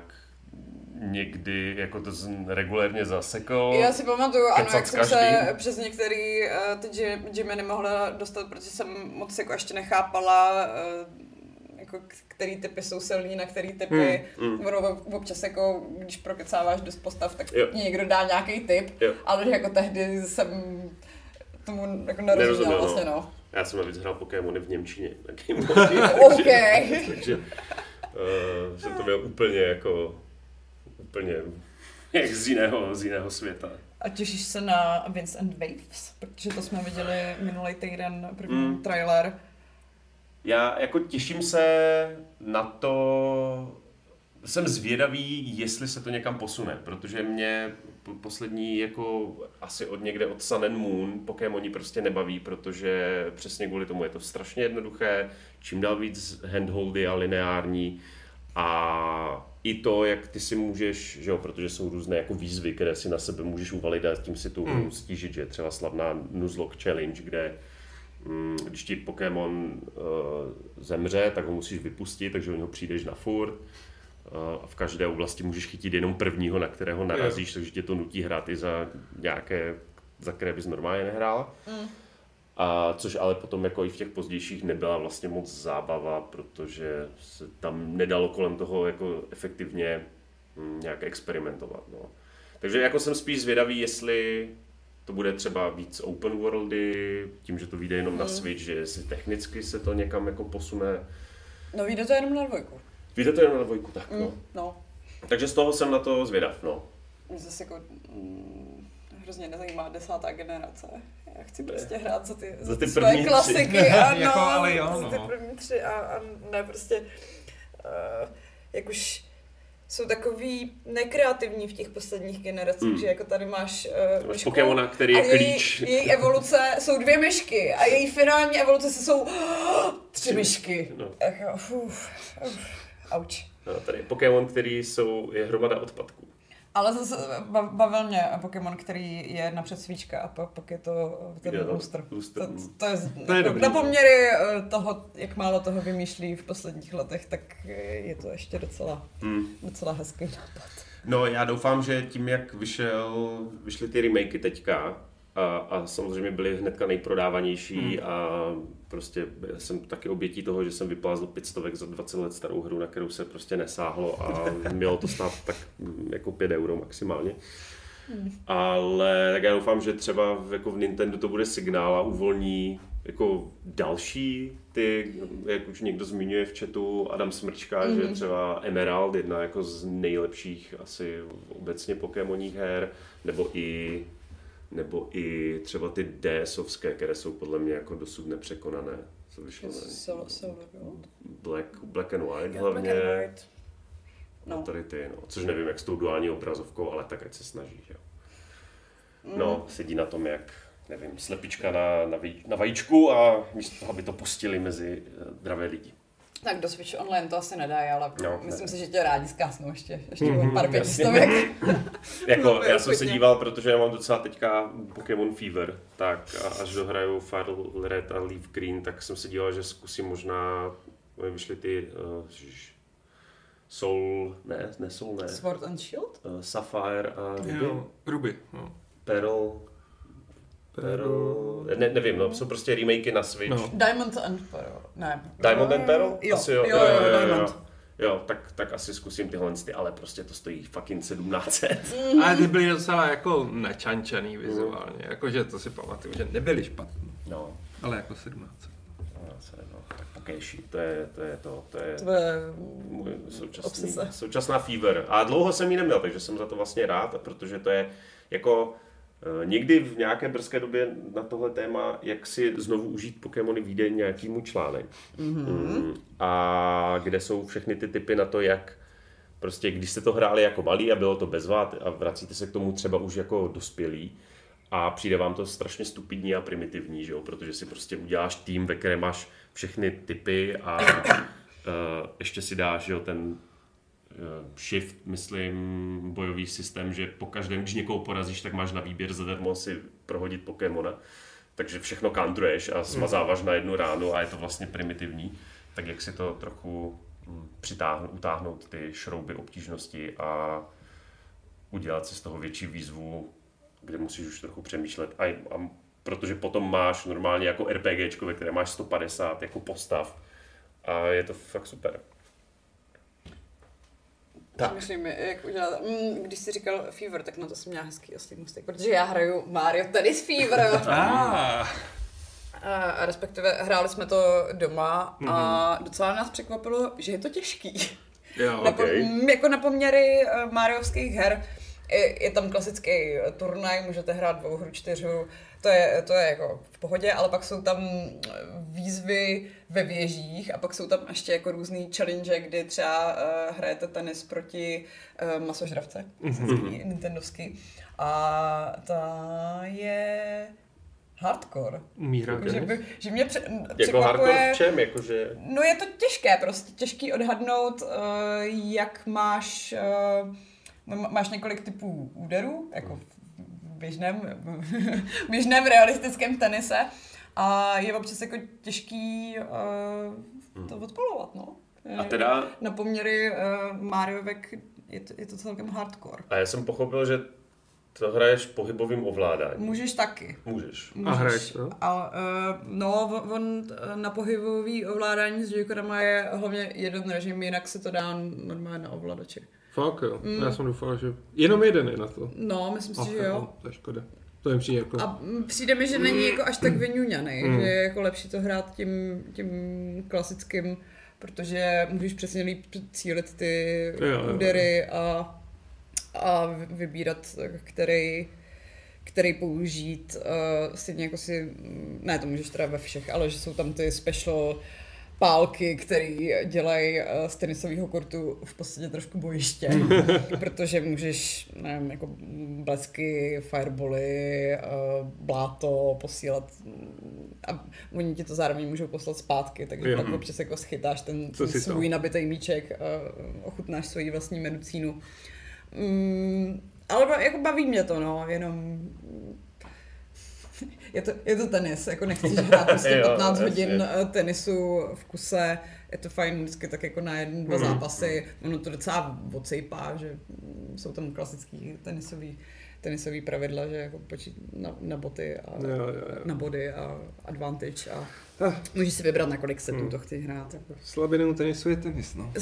někdy jako to regulérně zasekl. Já si pamatuju, ano, jak jsem se přes některý uh, ty gymy nemohla dostat, protože jsem moc jako ještě nechápala, uh, jako který typy jsou silný, na který typy. Hmm, hmm. Ono občas jako, když prokecáváš dost postav, tak jo. někdo dá nějaký typ, jo. ale jako tehdy jsem tomu jako nerozuměla vlastně, no. Já jsem navíc hrál Pokémony v němčině. OK. Takže uh, jsem to měl úplně jako úplně jak z jiného, z jiného světa. A těšíš se na Winds and Waves? Protože to jsme viděli minulý týden, první mm. trailer. Já jako těším se na to, jsem zvědavý, jestli se to někam posune, protože mě poslední jako asi od někde od Sun and Moon Pokémoni prostě nebaví, protože přesně kvůli tomu je to strašně jednoduché, čím dál víc handholdy a lineární a i to, jak ty si můžeš, že jo, protože jsou různé jako výzvy, které si na sebe můžeš uvalit a tím si tu mm. stížit, že je třeba slavná Nuzlocke Challenge, kde mm, když ti Pokémon uh, zemře, tak ho musíš vypustit, takže o něho přijdeš na furt. A v každé oblasti můžeš chytit jenom prvního, na kterého narazíš, yeah. takže tě to nutí hrát i za nějaké, za které bys normálně nehrála. Mm. A což ale potom jako i v těch pozdějších nebyla vlastně moc zábava, protože se tam nedalo kolem toho jako efektivně hm, nějak experimentovat. No. Takže jako jsem spíš zvědavý, jestli to bude třeba víc open worldy, tím, že to vyjde jenom mm. na Switch, že jestli technicky se to někam jako posune. No vyjde to jenom na dvojku. Vyjde to jenom na dvojku, tak mm, no. no. Takže z toho jsem na to zvědav, no. Mě zase jako mm, hrozně nezajímá desátá generace. já chci prostě hrát za ty, za ty své první klasiky a no, jako, ale jo, za ty no. první tři a, a ne prostě, uh, jak už jsou takový nekreativní v těch posledních generacích, hmm. že jako tady máš uh, myšku Pokémona, který je její, klíč. její evoluce jsou dvě myšky a její finální evoluce jsou uh, tři myšky. No. Jako, uf, uf, auč. No, tady je Pokémon, který jsou, je hromada odpadků. Ale zase bavil mě Pokémon, který je napřed svíčka a pak, pak je to ten no, lustr. lustr. To, to je, to je dobrý, na poměry toho, jak málo toho vymýšlí v posledních letech, tak je to ještě docela, hmm. docela hezký nápad. No já doufám, že tím, jak vyšel, vyšly ty remakey teďka a, a samozřejmě byly hnedka nejprodávanější hmm. a prostě jsem taky obětí toho, že jsem vyplázl pět stovek za dvacet let starou hru, na kterou se prostě nesáhlo a mělo to stát tak jako pět euro maximálně. Hmm. Ale tak já doufám, že třeba jako v Nintendo to bude signál a uvolní jako další ty, jak už někdo zmiňuje v chatu, Adam Smrčka, mm-hmm. že třeba Emerald, jedna jako z nejlepších asi obecně Pokémoních her, nebo i nebo i třeba ty DSovské, které jsou podle mě jako dosud nepřekonané. Co vyšlo? Black, Black and White yeah, hlavně. Black and White. No. Tady ty, no. Což nevím, jak s tou duální obrazovkou, ale tak ať se snaží. Jo. No, mm. sedí na tom, jak nevím, slepička na, na, vaj, na vajíčku a místo toho, aby to pustili mezi uh, zdravé lidi. Tak do Switch Online to asi nedají, ale no, myslím ne. si, že tě rádi zkásnou ještě, ještě mm-hmm, pár pětistovek. Jako, no, já jsem se díval, protože já mám docela teďka Pokémon Fever, tak a až dohraju Fire Red a Leaf Green, tak jsem se díval, že zkusím možná, vyšly ty uh, Soul, ne, ne Soul, ne. Sword and Shield? Uh, Sapphire a Ruby. Jo, Ruby, no. Pearl. Pearl. Ne, nevím, no, jsou prostě remakey na Switch. No. Diamond and Pearl, ne. Diamond and Pearl? Jo, asi jo, jo, jo, jo, jo, jo. Jo, tak, tak asi zkusím tyhle, ale prostě to stojí fucking sedmnáct set. Mm. Ale ty byly docela jako načančaný vizuálně, mm. jakože to si pamatuju, že nebyly špatný. No. Ale jako sedmnáct set. No, tak pokéši, to je to, je to, to je, to je můj současný, současná Fever. A dlouho jsem ji neměl, takže jsem za to vlastně rád, protože to je jako někdy v nějaké brzké době na tohle téma, jak si znovu užít Pokémony, vyjde nějakýmu článek. Mm-hmm. A kde jsou všechny ty tipy na to, jak prostě, když jste to hráli jako malí a bylo to bez vád a vracíte se k tomu třeba už jako dospělí a přijde vám to strašně stupidní a primitivní, že jo? Protože si prostě uděláš tým, ve kterém máš všechny typy a uh, ještě si dáš, že jo, ten shift, myslím, bojový systém, že po každém, když někoho porazíš, tak máš na výběr zadarmo si prohodit Pokémona. Takže všechno countruješ a smazáváš na jednu ránu a je to vlastně primitivní. Tak jak si to trochu přitáhnout, utáhnout ty šrouby obtížnosti a udělat si z toho větší výzvu, kde musíš už trochu přemýšlet. A, a protože potom máš normálně jako RPGčko, ve které máš sto padesát jako postav a je to fakt super. Tak. Myslím, jak udělat, mm, když jsi říkal Fever, tak na to jsem měla hezký oslý můstek, protože já hraju Mario Tennis Fever. Ah. A, a respektive hráli jsme to doma mm-hmm. a docela nás překvapilo, že je to těžký. Jo, na, okay. Jako na poměry Mariovských her je, je tam klasický turnaj, můžete hrát dvou hru, čtyřu, to je, to je jako v pohodě, ale pak jsou tam výzvy ve věžích a pak jsou tam ještě jako různý challenge, kdy třeba uh, hrajete tenis proti uh, masožravce, mm-hmm. nintendovský. A ta je hardcore. Míra jako, že, by, že mě pře- jako překvapuje... hardcore v čem? Jakože... No je to těžké, prostě těžký odhadnout, uh, jak máš... Uh, máš několik typů úderů, jako v běžném, v běžném realistickém tenise a je občas jako těžký uh, to odpalovat, no. A teda... Na poměry uh, Mariovek je to, je to celkem hardcore. A já jsem pochopil, že to hraješ pohybovým ovládáním. Můžeš taky. Můžeš. Můžeš. A hraješ to? A, uh, no, on, on na pohybový ovládání s joyconama je hlavně jeden režim, jinak se to dá normálně na ovladači. Fakt jo, mm. Já jsem doufal, že jenom jeden je na to. No, myslím si, Ach, že jo. No, to je škoda. To je přijde jako... A přijde mi, že není jako až tak vyňuňaný, mm. že je jako lepší to hrát tím, tím klasickým, protože můžeš přesně líp cílit ty jo, údery a, a vybírat, který, který použít uh, stejně jako si, ne, to můžeš teda ve všech, ale že jsou tam ty special pálky, které dělají uh, z tenisového kortu v podstatě trošku bojiště, protože můžeš, nevím, jako blesky, firebally, uh, bláto posílat a oni ti to zároveň můžou poslat zpátky, takže jo. Pak občas jako schytáš ten, ten svůj nabitej míček, uh, ochutnáš svoji vlastní medicínu. Mm, ale jako baví mě to, no, jenom je to, je to tenis, jako nechceš hrát prostě patnáct hodin tenisu v kuse, je to fajn vždycky tak jako na jeden, dva zápasy, ono to docela odsejpá, že jsou tam klasický tenisový, tenisový pravidla, že jako počít na, na boty a jo, jo, jo. na body a advantage a ah. můžeš si vybrat, na kolik setů hmm. to chci hrát. Slabinou tenisu je tenis, no.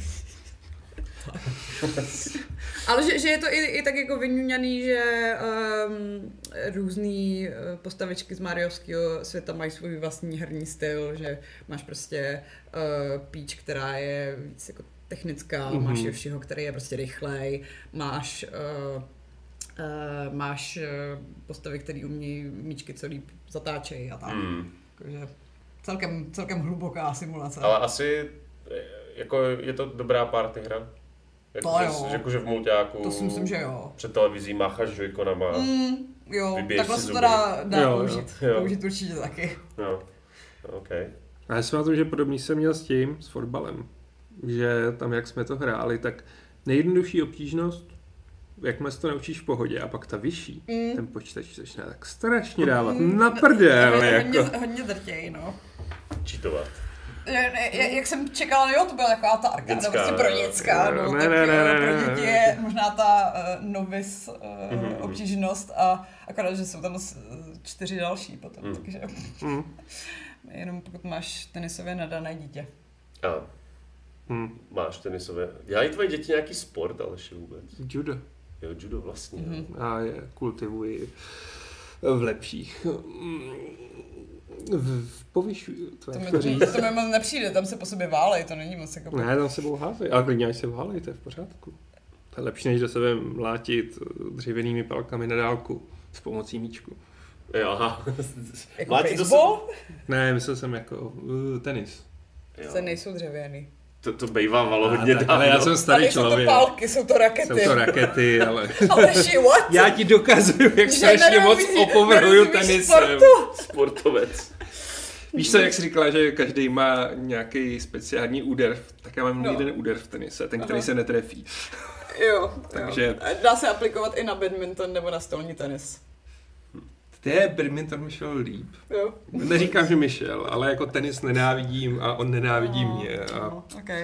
Ale že, že je to i, i tak jako vyňuňaný, že um, různý postavičky z Mariovského světa mají svůj vlastní herní styl, že máš prostě uh, Peach, která je víc jako technická, mm-hmm. máš Yoshiho, který je prostě rychlej, máš uh, uh, máš uh, postavy, které umějí míčky, co líp zatáčejí a tak. Mm. Takže celkem, celkem hluboká simulace. Ale asi jako je to dobrá party hra. Jako, to že, jakože v mulťáku, to si myslím, že jo. Před televizí mácháš joyconama, mm, jo, takhle se to dá, dá jo, použít, jo. použít určitě taky. Jo, okay. A já si myslím, že podobný jsem měl s tím, s fotbalem, že tam, jak jsme to hráli, tak nejjednodušší obtížnost, jakmile se to naučíš v pohodě, a pak ta vyšší, mm. ten počítač začne tak strašně dávat mm. na prdel, hodně, jako. Hodně drtěj, no. Čítovat. Jak jsem čekala, jo, to byla taková ta arkáda, prostě pro děcka, no, tak ne, ne, ne, pro děti je možná ta uh, novice uh, mm-hmm. obtížnost a akorát, že jsou tam čtyři další potom, mm. takže mm. jenom pokud máš tenisově nadané dítě. A, mm. máš tenisově, dělají tvoje děti nějaký sport, Aleši, vůbec? Judo. Jo, judo vlastně. Mm-hmm. A je, kultivuji v lepších. V, v povyšu, to, to, mi, to, to mi moc nepřijde, tam se po sobě válej, to není moc jako... Ne, tam se budou házet, ale klidně až se válej, to je v pořádku. To je lepší, než do sebe mlátit dřevěnými palkami na dálku s pomocí míčku. Jo, aha. Jako baseball? Ne, myslel jsem jako uh, tenis. Se nejsou dřevěný. To, to bejvávalo hodně dávno. Ale já jsem starý tady člověk. Jsou to pálky, jsou to rakety. Jsou to rakety, ale... Aleši, what? Já ti dokazuju, jak strašně moc opovrhuju tenisem. Sportovec. Víš co, jak jsi říkala, že každý má nějaký speciální úder, tak já mám no. jeden úder v tenise, ten, který Aha. se netrefí. Jo, takže... jo. Dá se aplikovat i na badminton nebo na stolní tenis. Té badminton mi šel líp. Jo. Neříkám, že mi šel, ale jako tenis nenávidím a on nenávidí no, mě. A... No, okay.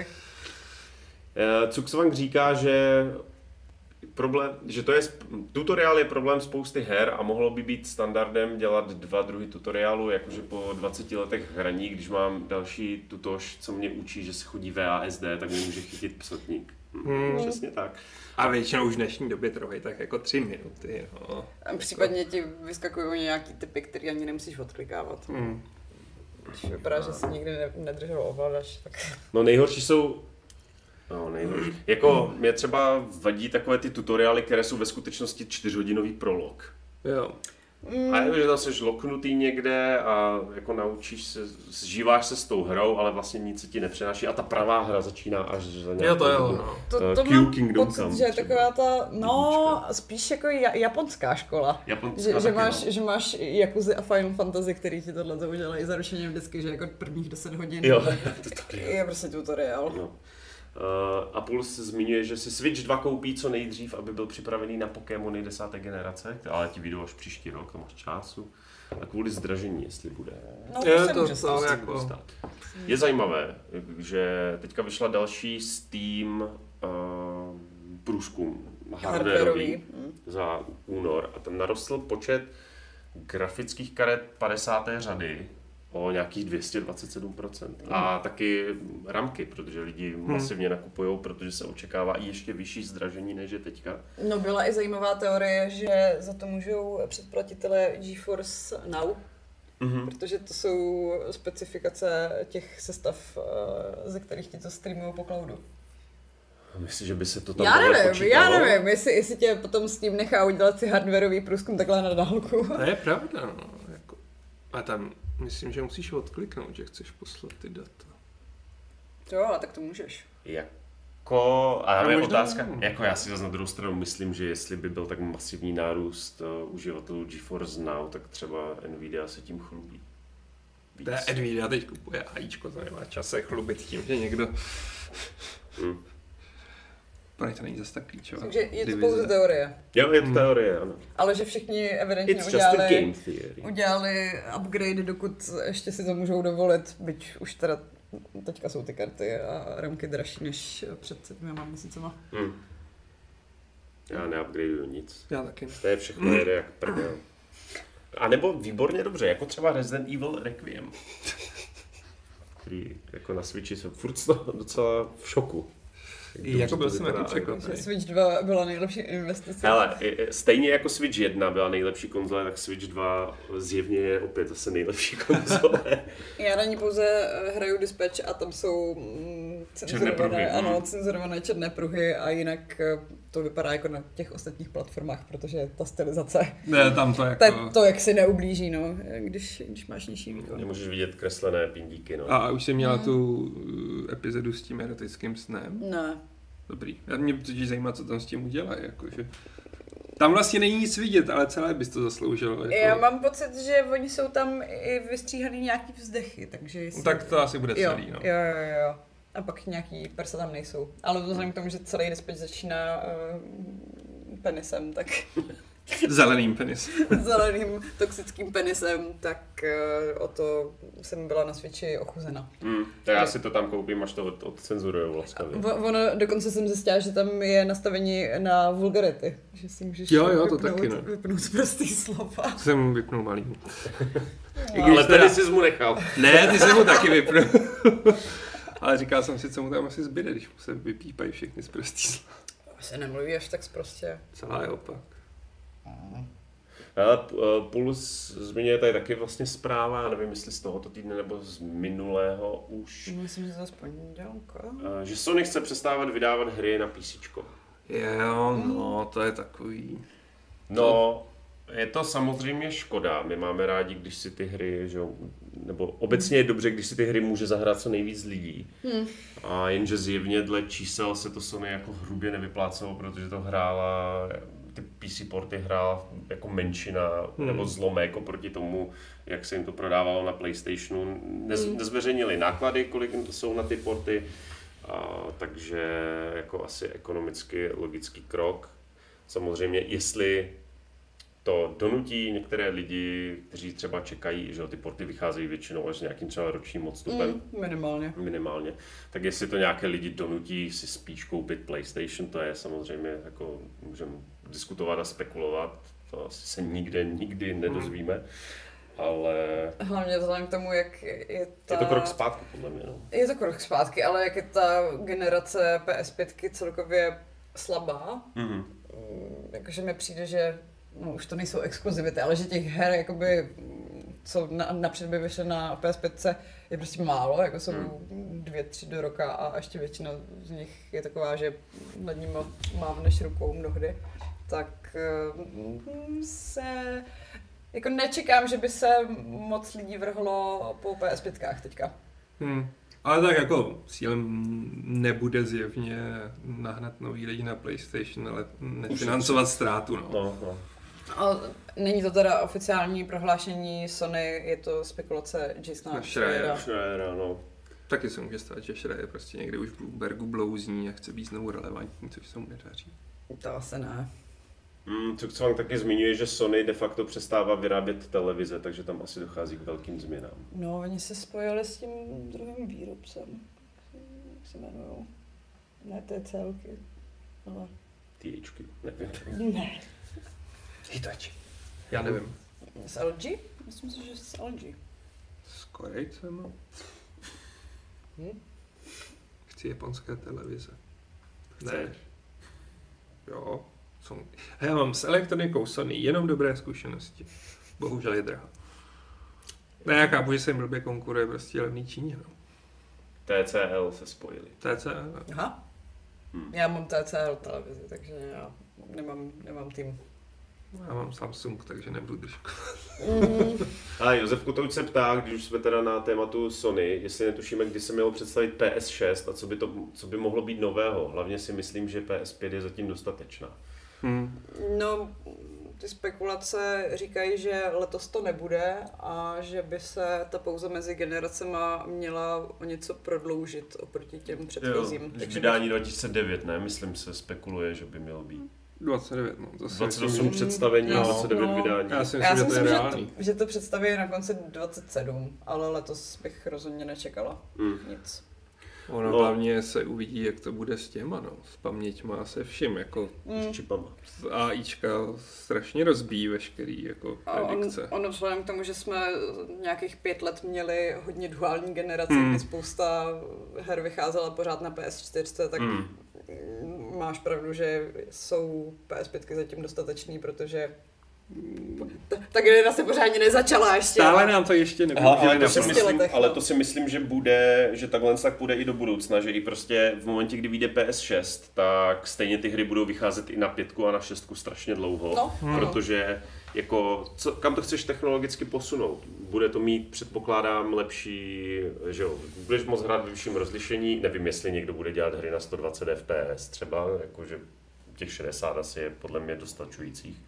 Cuxwang říká, že problém, že to je, tutoriál je problém spousty her a mohlo by být standardem dělat dva druhy tutoriálu, jakože po dvaceti letech hraní, když mám další tutoš, co mě učí, že se chodí V A S D, tak mě může chytit psotník. Hmm. Přesně tak. A většinou už v dnešní době trvají tak jako tři minuty. No. A případně ti vyskakují nějaký typy, který ani nemusíš odklikávat. Hmm. Když vypadá, že si nikdy ne, nedržel ovladač, tak... No nejhorší jsou... No nejhorší. Jako mě třeba vadí takové ty tutoriály, které jsou ve skutečnosti čtyřhodinový prolog. Jo. Mm. A je to, že tam jsi loknutý někde a jako naučíš se, zžíváš se s tou hrou, ale vlastně nic se ti nepřenáší a ta pravá hra začíná až za nějakou jo, to jo, no. To, to mám pocit, že je taková ta, no spíš jako japonská škola. Japonská že, že, máš, no. že máš Yakuza a Final Fantasy, který ti tohle to udělají zaručeně vždycky, že jako prvních deset hodin jo, je prostě tutoriál. No. Uh, a Puls zmiňuje, že si Switch dva koupí co nejdřív, aby byl připravený na Pokémony desáté generace, ale ti vyjdou až příští rok, to máš času. A kvůli zdražení, jestli bude. No, to je, to, to jako... stát. Je zajímavé, že teďka vyšla další Steam uh, průzkum hardwareový za únor a tam narostl počet grafických karet padesáté řady o nějakých dvě stě dvacet sedm procent. Hmm. A taky ramky, protože lidi hmm. masivně nakupují, protože se očekává i ještě vyšší zdražení, než je teďka. No byla i zajímavá teorie, že za to můžou předplatitelé GeForce Now, mm-hmm. protože to jsou specifikace těch sestav, ze kterých ti to streamují po cloudu. Myslím, že by se to tam Já nevím, počítalo. já nevím, jestli, jestli tě potom s tím nechá udělat si hardwareový průzkum takhle na dálku. To je pravda, no. Jako. A tam myslím, že musíš odkliknout, že chceš poslat ty data. Jo, ale tak to můžeš. Jako, a No, je možná otázka, nevím. jako já si zase na druhou stranu myslím, že jestli by byl tak masivní nárůst uh, uživatelů GeForce Now, tak třeba Nvidia se tím chlubí. Víc. To je Nvidia teď kupuje AIčko, to nemá čas se chlubit tím, že někdo... Hmm. Pane, to není zase tak klíčová Takže je to divize. pouze teorie. Jo, je to Hmm. teorie, ano. Ale že všichni evidentně It's just a udělali, game theory. udělali upgrade, dokud ještě si to můžou dovolit, byť už teda teďka jsou ty karty a ramky dražší než před dvěma měsícema. Hmm. Já neupgradeuju nic. Já taky. To je všechno jede jak prdel. A nebo výborně dobře, jako třeba Resident Evil Requiem. Který jako na Switchi jsem furt z toho docela v šoku. Jak dobře Jako to byl jsem vypadá. taky překvapený. Switch dva byla nejlepší investice. Hele, i- i- stejně jako Switch jedna byla nejlepší konzole, tak Switch dva zjevně je opět zase nejlepší konzole. Já na ní pouze eh, hraju Dispatch a tam jsou mm, Černé pruhy, cenzurované, mm. ano, cenzurované černé pruhy a jinak eh, to vypadá jako na těch ostatních platformách, protože ta stylizace, Ne, tam to jako... to, to jak si neublíží, no, když, když máš nižší výkon. Můžeš vidět kreslené pindíky, no. A, a už jsi měla tu uh, epizodu s tím erotickým snem? Ne. Dobrý. Já mě totiž zajímá, co tam s tím udělají, jakože... Tam vlastně není nic vidět, ale celé bys to zasloužilo. Jako... Já mám pocit, že oni jsou tam i vystříhaný nějaký vzdechy, takže jestli... Tak to asi bude jo, celý, no. jo, jo, jo. A pak nějaký persa tam nejsou. Ale vzhledem k tomu, že celý Dispatch začíná uh, penisem, tak Zeleným penis. zeleným toxickým penisem, tak uh, o to jsem byla na Switchi ochuzena. Hmm, tak já si to tam koupím, až to od, odcenzurujou laskavě. V, ono, dokonce jsem zjistila, že tam je nastavení na vulgarity, že si můžeš Jo, jo, to vypnout, taky, no. vypnout prostý slova. Jsem vypnul malý. I Ale když tady teda- jsi mu nechal. Ne, ty jsem mu taky vypnul. Ale říkal jsem si, co mu tam asi zbyde, když mu se vypípají všechny z prostý slova. Se nemluví až tak prostě. Celá je opak. Ale Puls zmiňuje tady taky vlastně zpráva, nevím jestli z tohoto týdne nebo z minulého už, Myslím, že zase pondělka. eh, že Sony chce přestávat vydávat hry na PCčko. Jo, no, to je takový. No, je to samozřejmě škoda. My máme rádi, když si ty hry, že jo, nebo obecně je dobře, když si ty hry může zahrát co nejvíc lidí. Hmm. A jenže zjevně dle čísel se to Sony jako hrubě nevyplácelo, protože to hrála, ty P C porty hrála jako menšina, Hmm. nebo zlomek oproti tomu, jak se jim to prodávalo na PlayStationu. Nez, Hmm. nezveřejnili náklady, kolik jsou na ty porty, a, takže jako asi ekonomicky logický krok. Samozřejmě, jestli to donutí některé lidi, kteří třeba čekají, že jo, ty porty vycházejí většinou až s nějakým třeba ročním odstupem, Mm, minimálně. minimálně, tak jestli to nějaké lidi donutí si spíš koupit PlayStation, to je samozřejmě, jako můžeme diskutovat a spekulovat, to asi se nikde, nikdy nedozvíme, ale Hlavně vzhledem k tomu, jak je ta... je to krok zpátky, podle mě, no. Je to krok zpátky, ale jak je ta generace P S pět celkově slabá, Mhm. mm, jakože mi přijde, že no, už to nejsou exkluzivity, ale že těch her, jakoby, co na, napřed by vyšly na P S pět, je prostě málo, jako jsou Hmm. dvě, tři do roka a ještě většina z nich je taková, že nad nimi mávneš rukou mnohdy, tak mm, se jako nečekám, že by se moc lidí vrhlo po P S pět teďka. Hmm. Ale tak jako cílem nebude zjevně nahnat nový lidi na PlayStation, ale nefinancovat ztrátu, no. No, no. A není to teda oficiální prohlášení Sony, je to spekulace Jasona Schreiera. Schreiera, no. Taky se může stát, že Schreier prostě někdy už v Bloombergu blouzní a chce být znovu relevantní, což se mu nedaří. To asi ne. Mm, co vám taky zmiňuje, že Sony de facto přestává vyrábět televize, takže tam asi dochází k velkým změnám. No, oni se spojili s tím druhým výrobcem. Jak se jmenujou? Ne T C Lky, ale... THky, nevím. Ne. Hitachi. Já nevím. S L G? Myslím si, že s L G. S Korejcem? Hm? Chci japonské televize. Ne. Chceš? Jo. Jsou... Já mám s elektronikou Sony jenom dobré zkušenosti. Bohužel je drahá. Ne, já chápu, že se jim blbě konkuruje prostě levný Číně, no. T C L se spojili. T C, Aha. Hmm. Já mám T C L televizi, takže já nemám, nemám tým. Já mám Samsung, takže nebudu držkovat. Mm. A Josef Kotouč se ptá, když už jsme teda na tématu Sony, jestli netušíme, kdy se mělo představit P S šest a co by, to, co by mohlo být nového. Hlavně si myslím, že P S pět je zatím dostatečná. Hmm. No, ty spekulace říkají, že letos to nebude a že by se ta pauza mezi generacema měla o něco prodloužit oproti těm předchozím. Jo, Takže vydání dva tisíce devět, ne? Myslím se, spekuluje, že by mělo být. dvacet devět, no. To dvacet osm myslím, představení a no, dvacet devět no. vydání. Já si myslím, Já že si to je myslím, že reálný. to, že to představí na konci dvacet sedm, ale letos bych rozhodně nečekala Mm. nic. Ono No. hlavně se uvidí, jak to bude s těma, no. S paměťma se vším, jako Mm. S čipama. AIčka strašně rozbíjí veškerý, jako A on, predikce. ono vzhledem k tomu, že jsme nějakých pět let měli hodně duální generaci, Mm. kdy spousta her vycházela pořád na P S čtyři, tak Mm. máš pravdu, že jsou P S pět zatím dostatečný, protože ta, ta generace pořádně nezačala ještě. Stále nám to ještě Hele, nevyužili ale, to si naplno. šesti myslím, letech, ale no. to si myslím, že bude, že takhle tak bude i do budoucna, že i prostě v momentě, kdy vyjde P S šest, tak stejně ty hry budou vycházet i na pětku a na šestku strašně dlouho, No, hmm. protože jako, co, kam to chceš technologicky posunout? Bude to mít, předpokládám, lepší, že jo, budeš moct hrát ve vyšším rozlišení, nevím, jestli někdo bude dělat hry na sto dvacet F P S třeba, jakože těch šedesát asi je podle mě dostačujících.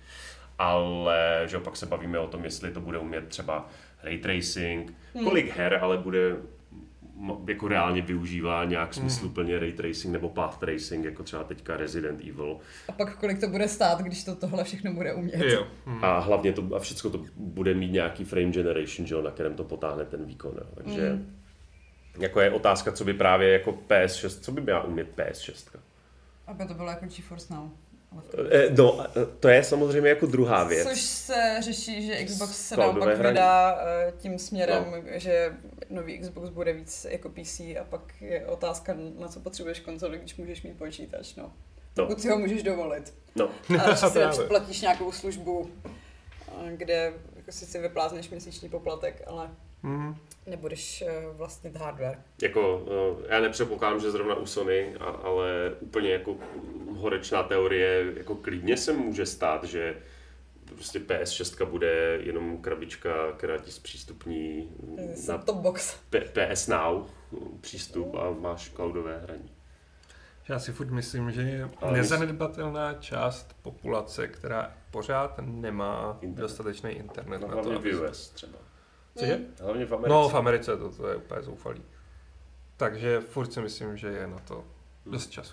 Ale že pak se bavíme o tom, jestli to bude umět třeba ray tracing, Hmm. kolik her ale bude jako reálně využívá nějak smysluplně ray tracing nebo path tracing, jako třeba teďka Resident Evil. A pak kolik to bude stát, když to tohle všechno bude umět. Jo. Hm. A hlavně to, a všechno to bude mít nějaký frame generation, že jo, na kterém to potáhne ten výkon. Jo. Takže Mm. jako je otázka, co by právě jako P S šest, co by měla umět P S šest. Aby to bylo jako GeForce Now. Eh, No, to je samozřejmě jako druhá věc. Což se řeší, že Xbox se Cloudové naopak hraní. vydá eh, tím směrem, No. že nový Xbox bude víc jako P C a pak je otázka, na co potřebuješ konzoli, když můžeš mít počítač, no. No. Pokud si ho můžeš dovolit. No. A že si Právě. nepřiplatíš nějakou službu, eh, kde jako si si vyplázneš měsíční poplatek, ale Hm. nebudeš eh, vlastnit hardware. Jako, no, já nepředpokládám, že zrovna u Sony, a, ale úplně jako horečná teorie, jako klidně se může stát, že prostě P S šest bude jenom krabička, která ti zpřístupní na Top box. P- PS Now přístup a máš cloudové hraní. Já si furt myslím, že je Ale nezanedbatelná část populace, která pořád nemá Internet. dostatečný internet No, na to, hlavně aby... v U S třeba. Cože? Hlavně v Americe. No, v Americe to, to je úplně zoufalý. Takže furt si myslím, že je na to dost času.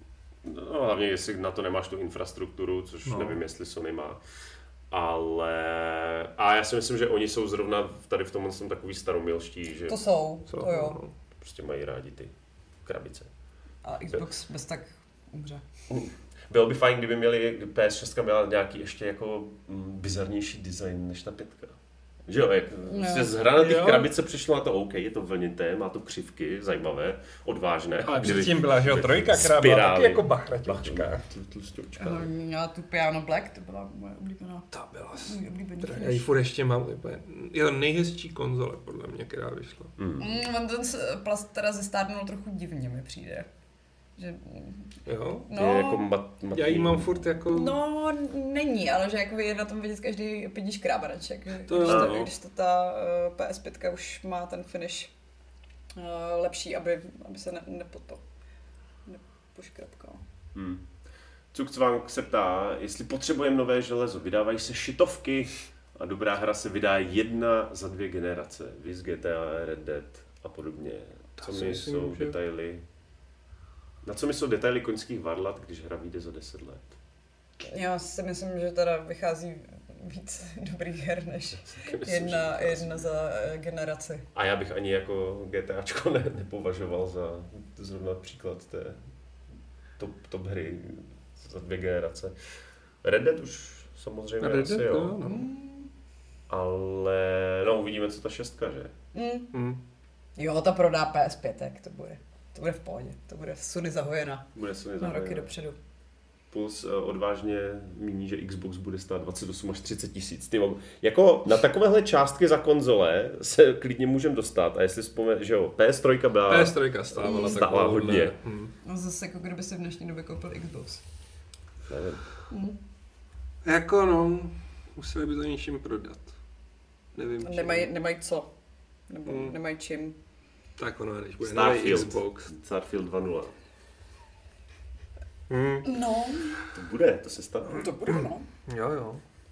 No, hlavně jestli na to nemáš tu infrastrukturu, což No. no. nevím, jestli Sony má. Ale a já si myslím, že oni jsou zrovna tady v tomhle jsem takový staromilští, že To jsou, Co? to jo. No. prostě mají rádi ty krabice. A Xbox bez tak umře. Bylo by fajn, kdyby měli, kdyby P S šest měla nějaký ještě jako mm, bizarnější design než ta pětka. Že jo, jak prostě z hra na těch Jo. krabice přišlo na to OK, je to vlnité, má to křivky, zajímavé, odvážné. Ale Kdyby- předtím byla, že jo, trojka, která byla Spirály. taky jako bachraťoučka. Tlusťoučka. Ano, měla tu Piano Black, to byla moje oblíbená. Ta byla Můj oblíbený Já ji finish. furt ještě mám, úplně- je to nejhezčí konzole, podle mě, která vyšla. Mm. Mm, on ten s- plast teda zestárnul trochu divně, mi přijde. Že, Jo? no, Je jako mat, mat, Já ji mám furt jako... no, není, ale že jako je na tom vidět každý pětí škrábaraček. že To když, jo, to, no. když to ta uh, P S pět už má ten finish uh, lepší, aby, aby se ne, nepoto, nepoškrapkal. Hmm. Cukcvank se ptá, jestli potřebujeme nové železo. Vydávají se šitovky a dobrá hra se vydá jedna za dvě generace. Viz G T A, Red Dead a podobně. Co si mi myslím, jsou že- detaily? Na co mi jsou detaily koňských varlat, když hra vyjde za deset let? Já si myslím, že teda vychází víc dobrých her než Myslím, jedna, že jedna za eh, generaci. A já bych ani jako GTAčko ne, nepovažoval za zrovna příklad té top, top hry za dvě generace. Red Dead už samozřejmě Red asi Dead, jo. jo, no. Mm. Ale no uvidíme, co ta šestka, že? Mm. Hm. Jo, ta prodá P S pět, to bude. To bude v pohodě. To bude Sony zahojena Bude se na roky dopředu. Puls odvážně míní, že Xbox bude stát dvacet osm až třicet tisíc. Jako na takovéhle částky za konzole se klidně můžeme dostat. A jestli vzpomínáte, že jo, P S tři byla... P S tři stávala, stála hodně. Hmm. No zase jako kdyby si v dnešní době koupil Xbox. Nevím. Hmm. Jako no, museli by to něčím prodat. Nevím čím. Nemají, nemají co. Nebo Hmm. nemají čím. Tak ono, než bude Starfield. Xbox. Starfield dva nula. Hmm. No. To bude, to se stane. To bude, no. Jo, jo.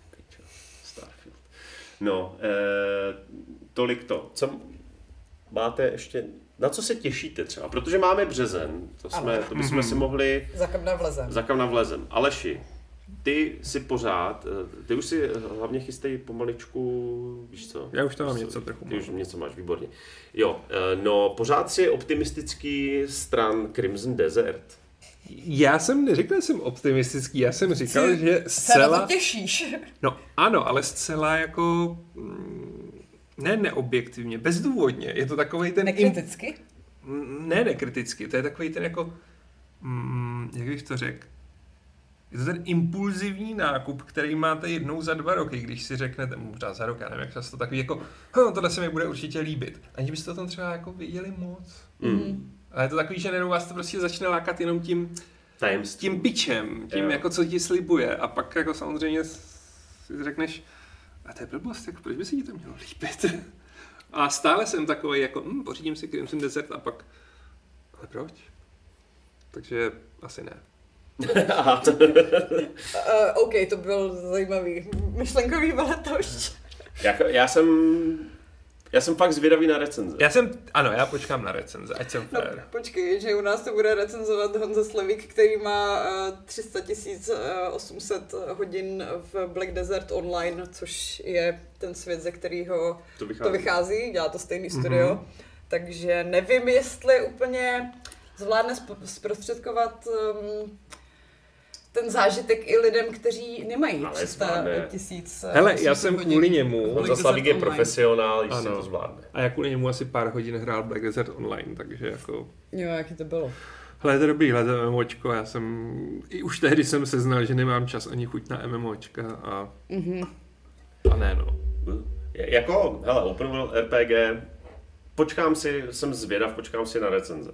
Starfield. No, eh, tolik to. Co máte ještě, na co se těšíte třeba? Protože máme březen, to, jsme, to bychom si mohli... Za kam vlezem. Za kam vlezem. Aleši, ty si pořád, ty už si hlavně chystej pomaličku, víš co? Já už tam mám něco trochu. Ty už něco máš, výborně. Jo, no pořád si optimistický stran Crimson Desert. Já jsem neřekl, že jsem optimistický, já jsem říkal, Ty že se na zcela... to těšíš. No ano, ale zcela jako... mm, Ne neobjektivně, bezdůvodně. Je to takovej ten... Nekriticky? Im... Ne nekriticky, to je takový ten jako... Mm, jak bych to řekl? Je to ten impulzivní nákup, který máte jednou za dva roky, když si řeknete, možná za rok, já nevím, jak často, takový jako, hm, tohle se mi bude určitě líbit. Ani byste o tom třeba jako věděli moc. Mm. Ale je to takový, že najednou vás to prostě začne lákat jenom tím, Tajemství. tím bičem, tím Jo. jako co ti slibuje. A pak jako samozřejmě si řekneš, a to je blbost, jako, proč by se ti to mělo líbit? A stále jsem takový jako, hm, pořídím si Crimson Desert a pak, ale proč? Takže asi ne. Aha, to... uh, OK, to byl zajímavý myšlenkový veletošť. já, já jsem... Já jsem fakt zvědavý na recenze. Já jsem, ano, já počkám na recenze, ať jsem No, fair. počkej, že u nás to bude recenzovat Honza Slevík, který má uh, tři sta tisíc osm set hodin v Black Desert Online, což je ten svět, ze kterého To vychází. to vychází, dělá to stejný studio. Mm-hmm. Takže nevím, jestli úplně zvládne sp- zprostředkovat um, ten zážitek i lidem, kteří nemají Ale tři sta zvládne. tisíc. Hele, já jsem kvůli němu, Honza Slavík je profesionál, když si to zvládne. a já kvůli němu asi pár hodin hrál Black Desert Online, takže jako... Jo, jaký to bylo. Hele, to je dobrý, hele, to je MMOčko, já jsem... I už tehdy jsem se znal, že nemám čas ani chuť na MMOčka a... Mm-hmm. A ne, no. Jako, hele, Open World R P G, počkám si, jsem zvědav, počkám si na recenze.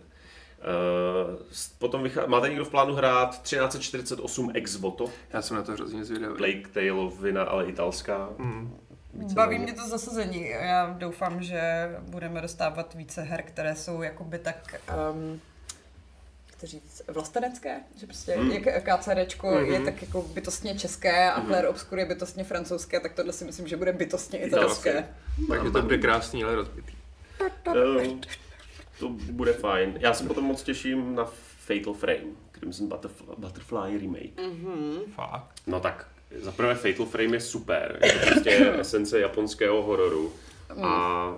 Uh, potom vychá... Máte někdo v plánu hrát třináct čtyřicet osm Ex Voto? Já jsem na to hrozně zvědavý. Plague Tale, ale italská. Mm. Baví mě to zasazení. Já doufám, že budeme dostávat více her, které jsou jakoby tak, um, jak to říct, vlastenecké, že prostě Mm. jak KCDčko Mm-hmm. je tak jako bytostně české a Mhm. Clair Obscur je bytostně francouzské, tak tohle si myslím, že bude bytostně italské. Takže to bude krásný, ale rozbitý. Uh, to bude fajn. Já se potom moc těším na Fatal Frame, Crimson Butterfly, Butterfly remake. Mm-hmm. Fakt. No tak, za prvé Fatal Frame je super, je to prostě esence japonského hororu. A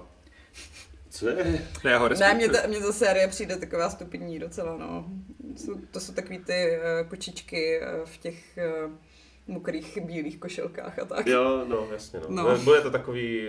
co je? Ne, já ho Ne, respektuju. mně ta, mně ta série přijde taková stupidní docela, no. Jsou, to jsou takový ty uh, kočičky uh, v těch uh, mokrých bílých košilkách a tak. Jo, no, jasně, no. No. Bude to takový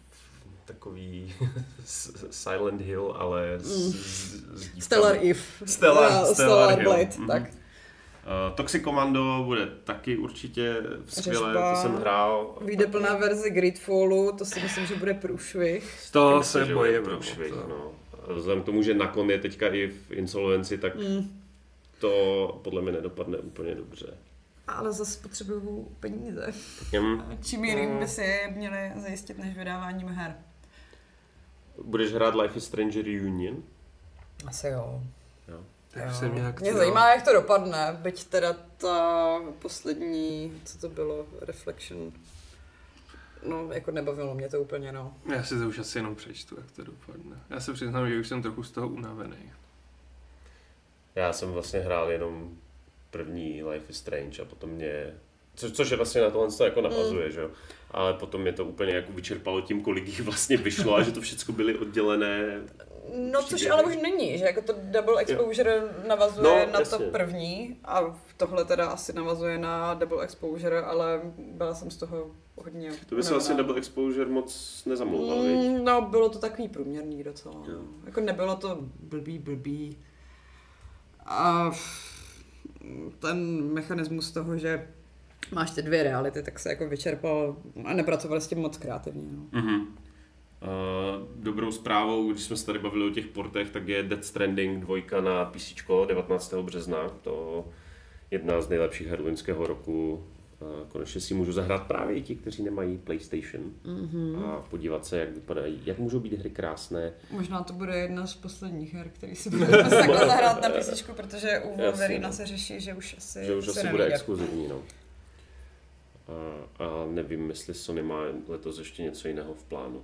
takový Silent Hill, ale s, Mm. s, s dívkami. Stellar Eve. Stellar, No, Stellar, Stellar Hill. Blade, Mhm. tak. Uh, Toxic Commando bude taky určitě skvělé, Řežba. to jsem hrál. Vyjde plná verze Gridfallu, to si myslím, že bude průšvih. To Myslím, se že bojím. bude no, průšvih, to- no. Vzhledem k tomu, že Nakon je teďka i v Insolvenci, tak Mm. to podle mě nedopadne úplně dobře. Ale zase potřebuju peníze. Hm, Čím jiným by si je měli zajistit než vydáváním her. budeš hrát Life is Strange Reunion? Asi jo. Jo. Tak jsem nějak Mě chtěl. zajímá, jak to dopadne, byť teda ta poslední, co to bylo, Reflection, no jako nebavilo mě to úplně, no. Já si to už asi jenom přečtu, jak to dopadne. Já se přiznám, že už jsem trochu z toho unavený. Já jsem vlastně hrál jenom první Life is Strange a potom mě, co, což je vlastně na tohle to jako navazuje, mm. že jo. Ale potom mě to úplně jako vyčerpalo tím, kolik jich vlastně vyšlo a že to všechno byly oddělené. No což příběhy. ale už není, že jako to double exposure navazuje No, na jasně. to první a tohle teda asi navazuje na double exposure, ale byla jsem z toho hodně To by se vlastně Double Exposure moc nezamlouval, viď? mm, No bylo to takový průměrný docela, Jo. jako nebylo to blbý blbý a ten mechanismus toho, že máš ty dvě reality, tak se jako vyčerpal a nepracoval s tím moc kreativně. No. Mm-hmm. Uh, dobrou zprávou, když jsme se tady bavili o těch portech, tak je Death Stranding dvojka na P C devatenáctého března. To jedna z nejlepších her loňského roku. Uh, konečně si můžu zahrát právě i ti, kteří nemají PlayStation. Mm-hmm. A podívat se, jak vypadají, jak můžou být hry krásné. Možná to bude jedna z posledních her, který si budeme takhle zahrát na P C, protože u Wolverina se řeší, že už asi, že už asi bude exkluzivní. No. A, a nevím, jestli Sony má letos ještě něco jiného v plánu.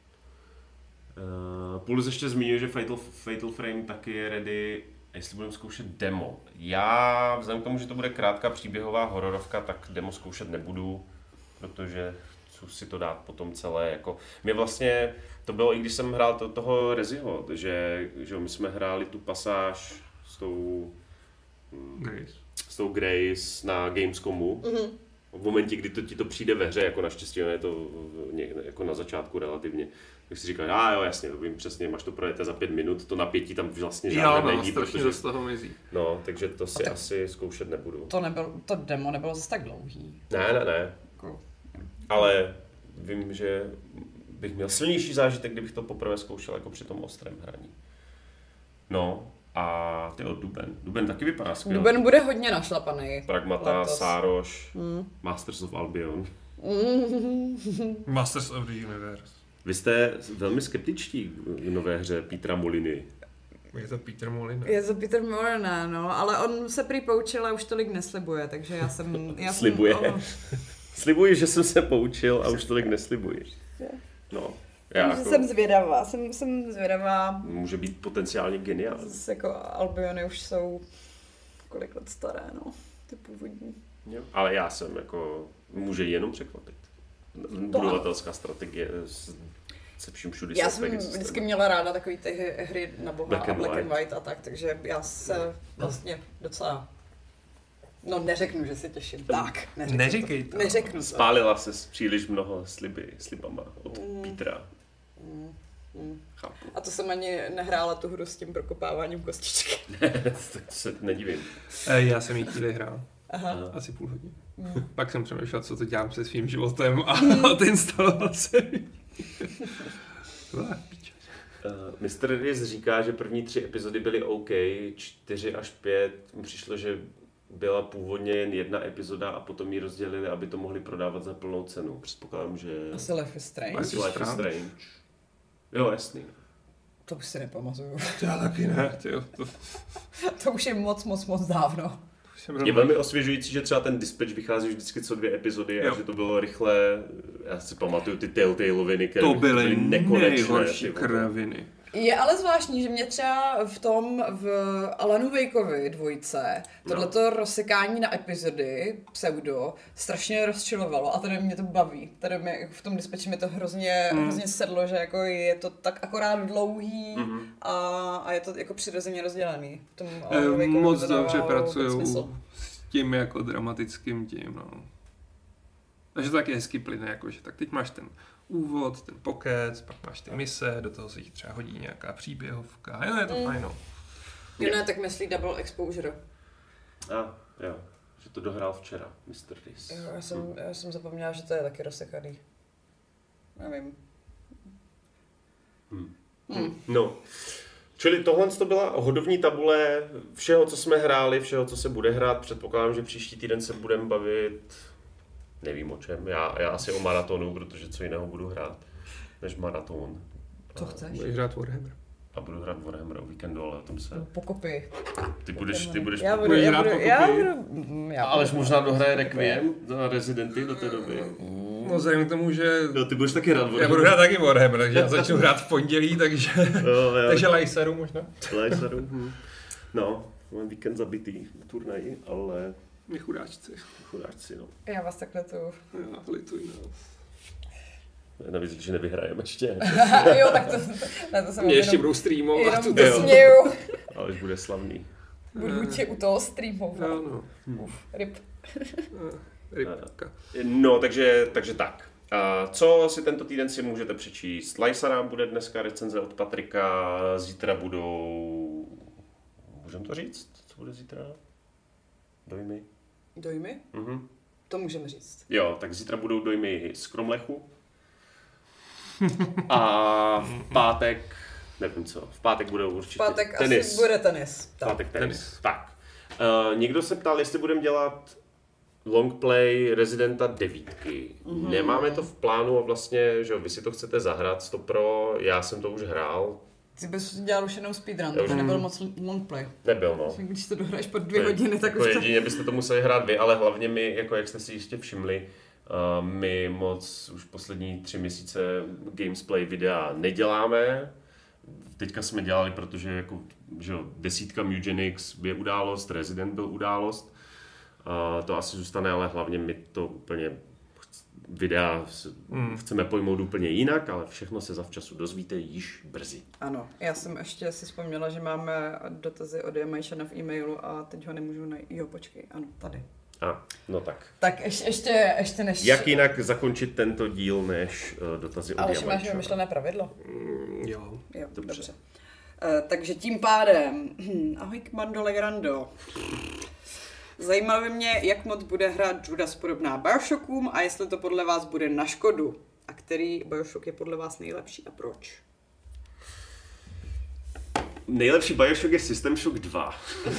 Uh, Pulz ještě zmínil, že Fatal, Fatal Frame taky je ready, a jestli budeme zkoušet demo. Já, vzhledem k tomu, že to bude krátká příběhová hororovka, tak demo zkoušet nebudu, protože chci si to dát potom celé. Jako, mě vlastně, to bylo i když jsem hrál to, toho Reziho, že, že my jsme hráli tu pasáž s tou Grace, s tou Grace na Gamescomu. Mm-hmm. V momentě, kdy to ti to přijde ve hře, jako naštěstí je to někde, jako na začátku relativně, tak si říkáš, a jo, jasně, vím přesně, máš to projete za pět minut, to napětí tam vlastně žádné jo, no, není, protože z toho mizí. No, takže to si asi zkoušet nebudu. To, nebyl, to demo nebylo zase tak dlouhý. Ne, ne, ne. Ale vím, že bych měl silnější zážitek, kdybych to poprvé zkoušel jako při tom ostrém hraní. No, a tyjo, Duben. Duben taky vypadá skvěle. Duben bude hodně našlapaný. Pragmata, letos. Sároš, mm. Masters of Albion. Masters of the Universe. Vy jste velmi skeptičtí k nové hře Petra Moliny. Je to Peter Molina. Je to Peter Molina, no, ale on se prý poučil a už tolik neslibuje, takže já jsem... Já Slibuje. Jsem, oh. Slibuji, že jsem se poučil a už tolik neslibuji. No, já jako, jsem zvědavá, jsem, jsem zvědavá. Může být potenciálně geniální. Zase jako Albiony už jsou kolik let staré, no, ty původní. Jo, ale já jsem jako, může jenom překvapit. Budovatelská strategie se vším všudy. Já jsem vždycky měla ráda takový ty hry na boha Black a and Black White. and White a tak, takže já se vlastně docela... No neřeknu, že se těším. Tak, neřeknu Neříkej to. to. Neřeknu to. Spálila se příliš mnoho sliby, slibama od Mm. Petra. Mm. Mm. Chápu. A to jsem ani nehrála tu hru s tím prokopáváním kostičky. Tak se nedivím. E, já jsem jí chvíli hrál. Aha. Asi půl hodiny. Mm. Pak jsem přemýšlel, co to dělám se svým životem a odinstaloval jsem ji. Uh, mister Riz říká, že první tři epizody byly OK, čtyři až pět mi přišlo, že byla původně jen jedna epizoda a potom ji rozdělili, aby to mohli prodávat za plnou cenu. Předpokládám, že... Asi Life is Strange. Asi Life is Strange. Jo, jasný. To už si nepamatuju. Já taky ne, tyjo. To, To už je moc, moc, moc dávno. to jsem Je velmi osvěžující, že třeba ten Dispatch vychází vždycky co dvě epizody Jo. a že to bylo rychle. Já si pamatuju ty Telltaleoviny, které to byly, byly nekonečné. nejhorší ty vole. kraviny. Je ale zvláštní, že mě třeba v tom, v Alanu Wakeovi dvojce, tohleto rozsekání na epizody, pseudo, strašně rozčilovalo a tady mě to baví. Tady mě, v tom dispatchi mi to hrozně, mm. hrozně sedlo, že jako je to tak akorát dlouhý mm-hmm. a, a je to jako přirozeně rozdělený. V tom Alanu Wakeovi Moc to dávalo dobře vůbec pracuju smysl. s tím jako dramatickým tím, no. Takže to taky hezky plyne, jakože tak teď máš ten úvod, ten pokec, pak máš ty mise, do toho se jich třeba hodí nějaká příběhovka, jo, je to mm. fajn, no. Jo, ne, tak myslí double exposure. A, jo, že to dohrál včera, mister Riz. Jo, já jsem, já jsem zapomněla, že to je taky rozsekaný. Nevím. Hmm. Hmm. No, čili tohle to byla hodovní tabule všeho, co jsme hráli, všeho, co se bude hrát. Předpokládám, že příští týden se budeme bavit, nevím o čem, já, já asi o maratonu, protože co jiného budu hrát než maraton. Co chceš? Budeš hrát Warhammer. A budu hrát Warhammer o víkendu, ale o tom se... Pokopy. Ty budeš, ty budeš... Já budu, budeš já hrát budu, pokopy? já budu, mm, já Alež budu. možná dohraje Requiem za Residenty do té doby. No vzhledem k tomu, že No, ty budeš taky hrát Warhammer. já budu hrát taky Warhammer, takže já začnu hrát v pondělí, takže, Jo, jo. takže Lysaru možná. Lysaru, hm. No, mám víkend zabitý v turnaji, ale My chudáčci. chudáčci, no. Já vás takhle tu. Já lituji, no. Navíc, že nevyhrajeme ještě. Jo, tak to, ne, to jsem Mě ještě jenom, budou streamovat. jenom to- jo. to směju. Ale bude slavný. Budu tě u toho streamovat. Jo, no. Uf, rip. Eh, Rybka. No, takže, takže tak. A co si tento týden si můžete přečíst? Lysara bude dneska recenze od Patrika, zítra budou... Můžeme to říct? Co bude zítra? Dojmy. Dojmy? Mhm. To můžeme říct. Jo, tak zítra budou dojmy z Kromlechu. A v pátek, nevím co, v pátek budou určitě V pátek tenis. asi bude tenis. V pátek tenis. Tenis. Tak. Uh, někdo se ptal, jestli budeme dělat long play Residenta devítky. Mm-hmm. Nemáme to v plánu a vlastně, že vy si to chcete zahrát stopro, já jsem to už hrál. Ty bys dělal už jenom speedrun, Já to už- nebyl moc long play. Nebyl, no. Když to dohraješ po dvě hodiny, tak jako už to... jedině byste to museli hrát vy, ale hlavně my, jako jak jste si jistě všimli, uh, my moc už poslední tři měsíce gamesplay videa neděláme. Teďka jsme dělali, protože jako, že jo, desítka Mugenics je událost, Resident byl událost. Uh, to asi zůstane, ale hlavně my to úplně videa Hmm. chceme pojmout úplně jinak, ale všechno se zavčasu dozvíte již brzy. Ano, já jsem ještě si vzpomněla, že máme dotazy od Jamajčana v e-mailu a teď ho nemůžu najít. Jo, počkej, ano, tady. A, no tak. Tak ještě, ještě, ještě než... Jak jinak zakončit tento díl, než uh, dotazy od Ale že máš Jamajčana? vymyšlené pravidlo. Mm, jo. Jo, Dobře. dobře. dobře. Uh, takže tím pádem, hm, ahoj Kmando Legrando. Zajímalo by mě, jak moc bude hrát Judas podobná Bioshokům a jestli to podle vás bude na škodu. A který Bioshock je podle vás nejlepší a proč? Nejlepší Bioshock je System Shock dva.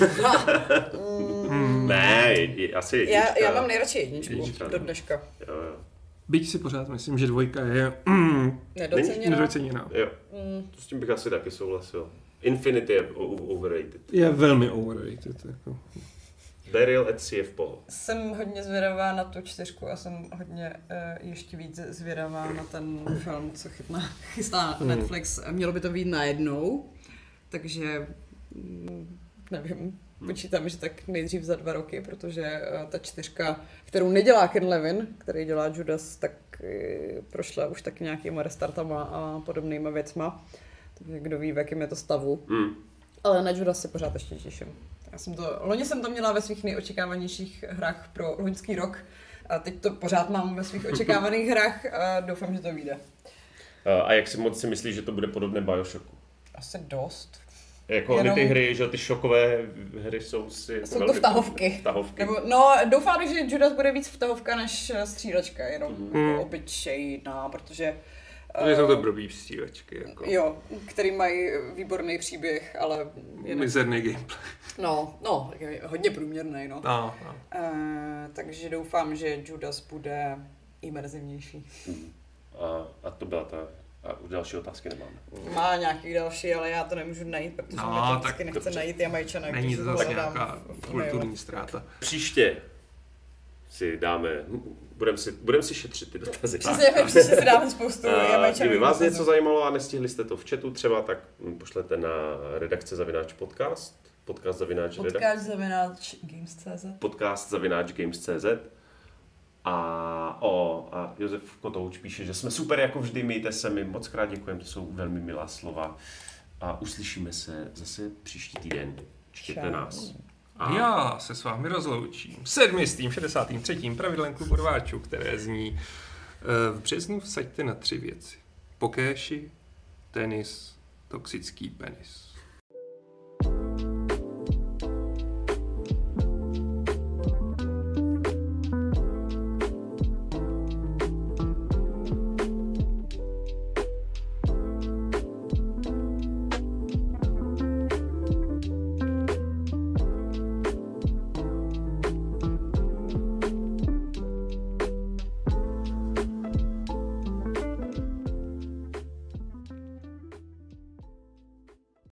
Ne, je, asi jednička. Já, já mám nejradši jedničku, Jednička, do no. dneška. Jo, jo. Byť si pořád myslím, že dvojka je mm, Nedoceněná. nedoceněná. jo. Mm, To s tím bych asi taky souhlasil. Infinity je o- o- overrated. Je velmi overrated. Jako. Burial at Sea of Paul. Jsem hodně zvědavá na tu čtyřku a jsem hodně uh, ještě víc zvědavá na ten film, co chytná, chystá Hmm. Netflix. Mělo by to být najednou, takže mm, nevím, počítám, že tak nejdřív za dva roky, protože uh, ta čtyřka, kterou nedělá Ken Levin, který dělá Judas, tak uh, prošla už tak nějakýma restartama a podobnýma věcma. Takže kdo ví, v jakém je to stavu. Hmm. Ale na Judas se pořád ještě těším. Já jsem to, loni jsem to měla ve svých nejočekávanějších hrách pro loňský rok a teď to pořád mám ve svých očekávaných hrách a doufám, že to vyjde. A jak si moc si myslíš, že to bude podobné Bioshocku? Asi dost. Jako Jenom- Jenom... ty hry, že ty šokové hry jsou si... Jsou to velmi- vtahovky. Vtahovky. Nebo, no, doufám, že Judas bude víc vtahovka než střílečka, jenom Mhm. jako obyčejná, protože... Takže jsou eh, to blbý střílečky. Jako. Jo, který mají výborný příběh, ale... Jinak, Mizerný gameplay. no, no, tak je hodně průměrný, no. No, no. Eh, takže doufám, že Judas bude imerzivnější. A, a to byla ta... A už další otázky nemáme. Má nějaký další, ale já to nemůžu najít, protože No, mě to tak vždycky nechce dobře. najít Jamajčana. Není když to ho zase hledám nějaká v- v mailu. kulturní ztráta. Příště si dáme... Budeme si, budem si šetřit ty dotazy. Přesně, příště si dáme spoustu A Jamajčanů. kdyby vás něco zajímalo a nestihli jste to v chatu třeba, tak pošlete na redakce zavináč podcast, podcast zavináč redakce, Podcast zavináč games tečka cé zet. podcast zavináč games tečka cé zet. A, o, a Josef Kotouč píše, že jsme super jako vždy, mějte se, my moc krát děkujeme, to jsou velmi milá slova. A uslyšíme se zase příští týden. Čtěte Čau. nás. A já se s vámi rozloučím. Sedmistým, šedesátým třetím pravidlem klubu rváčů, které zní v březnu vsaďte na tři věci. Pokéši, tenis, toxický penis.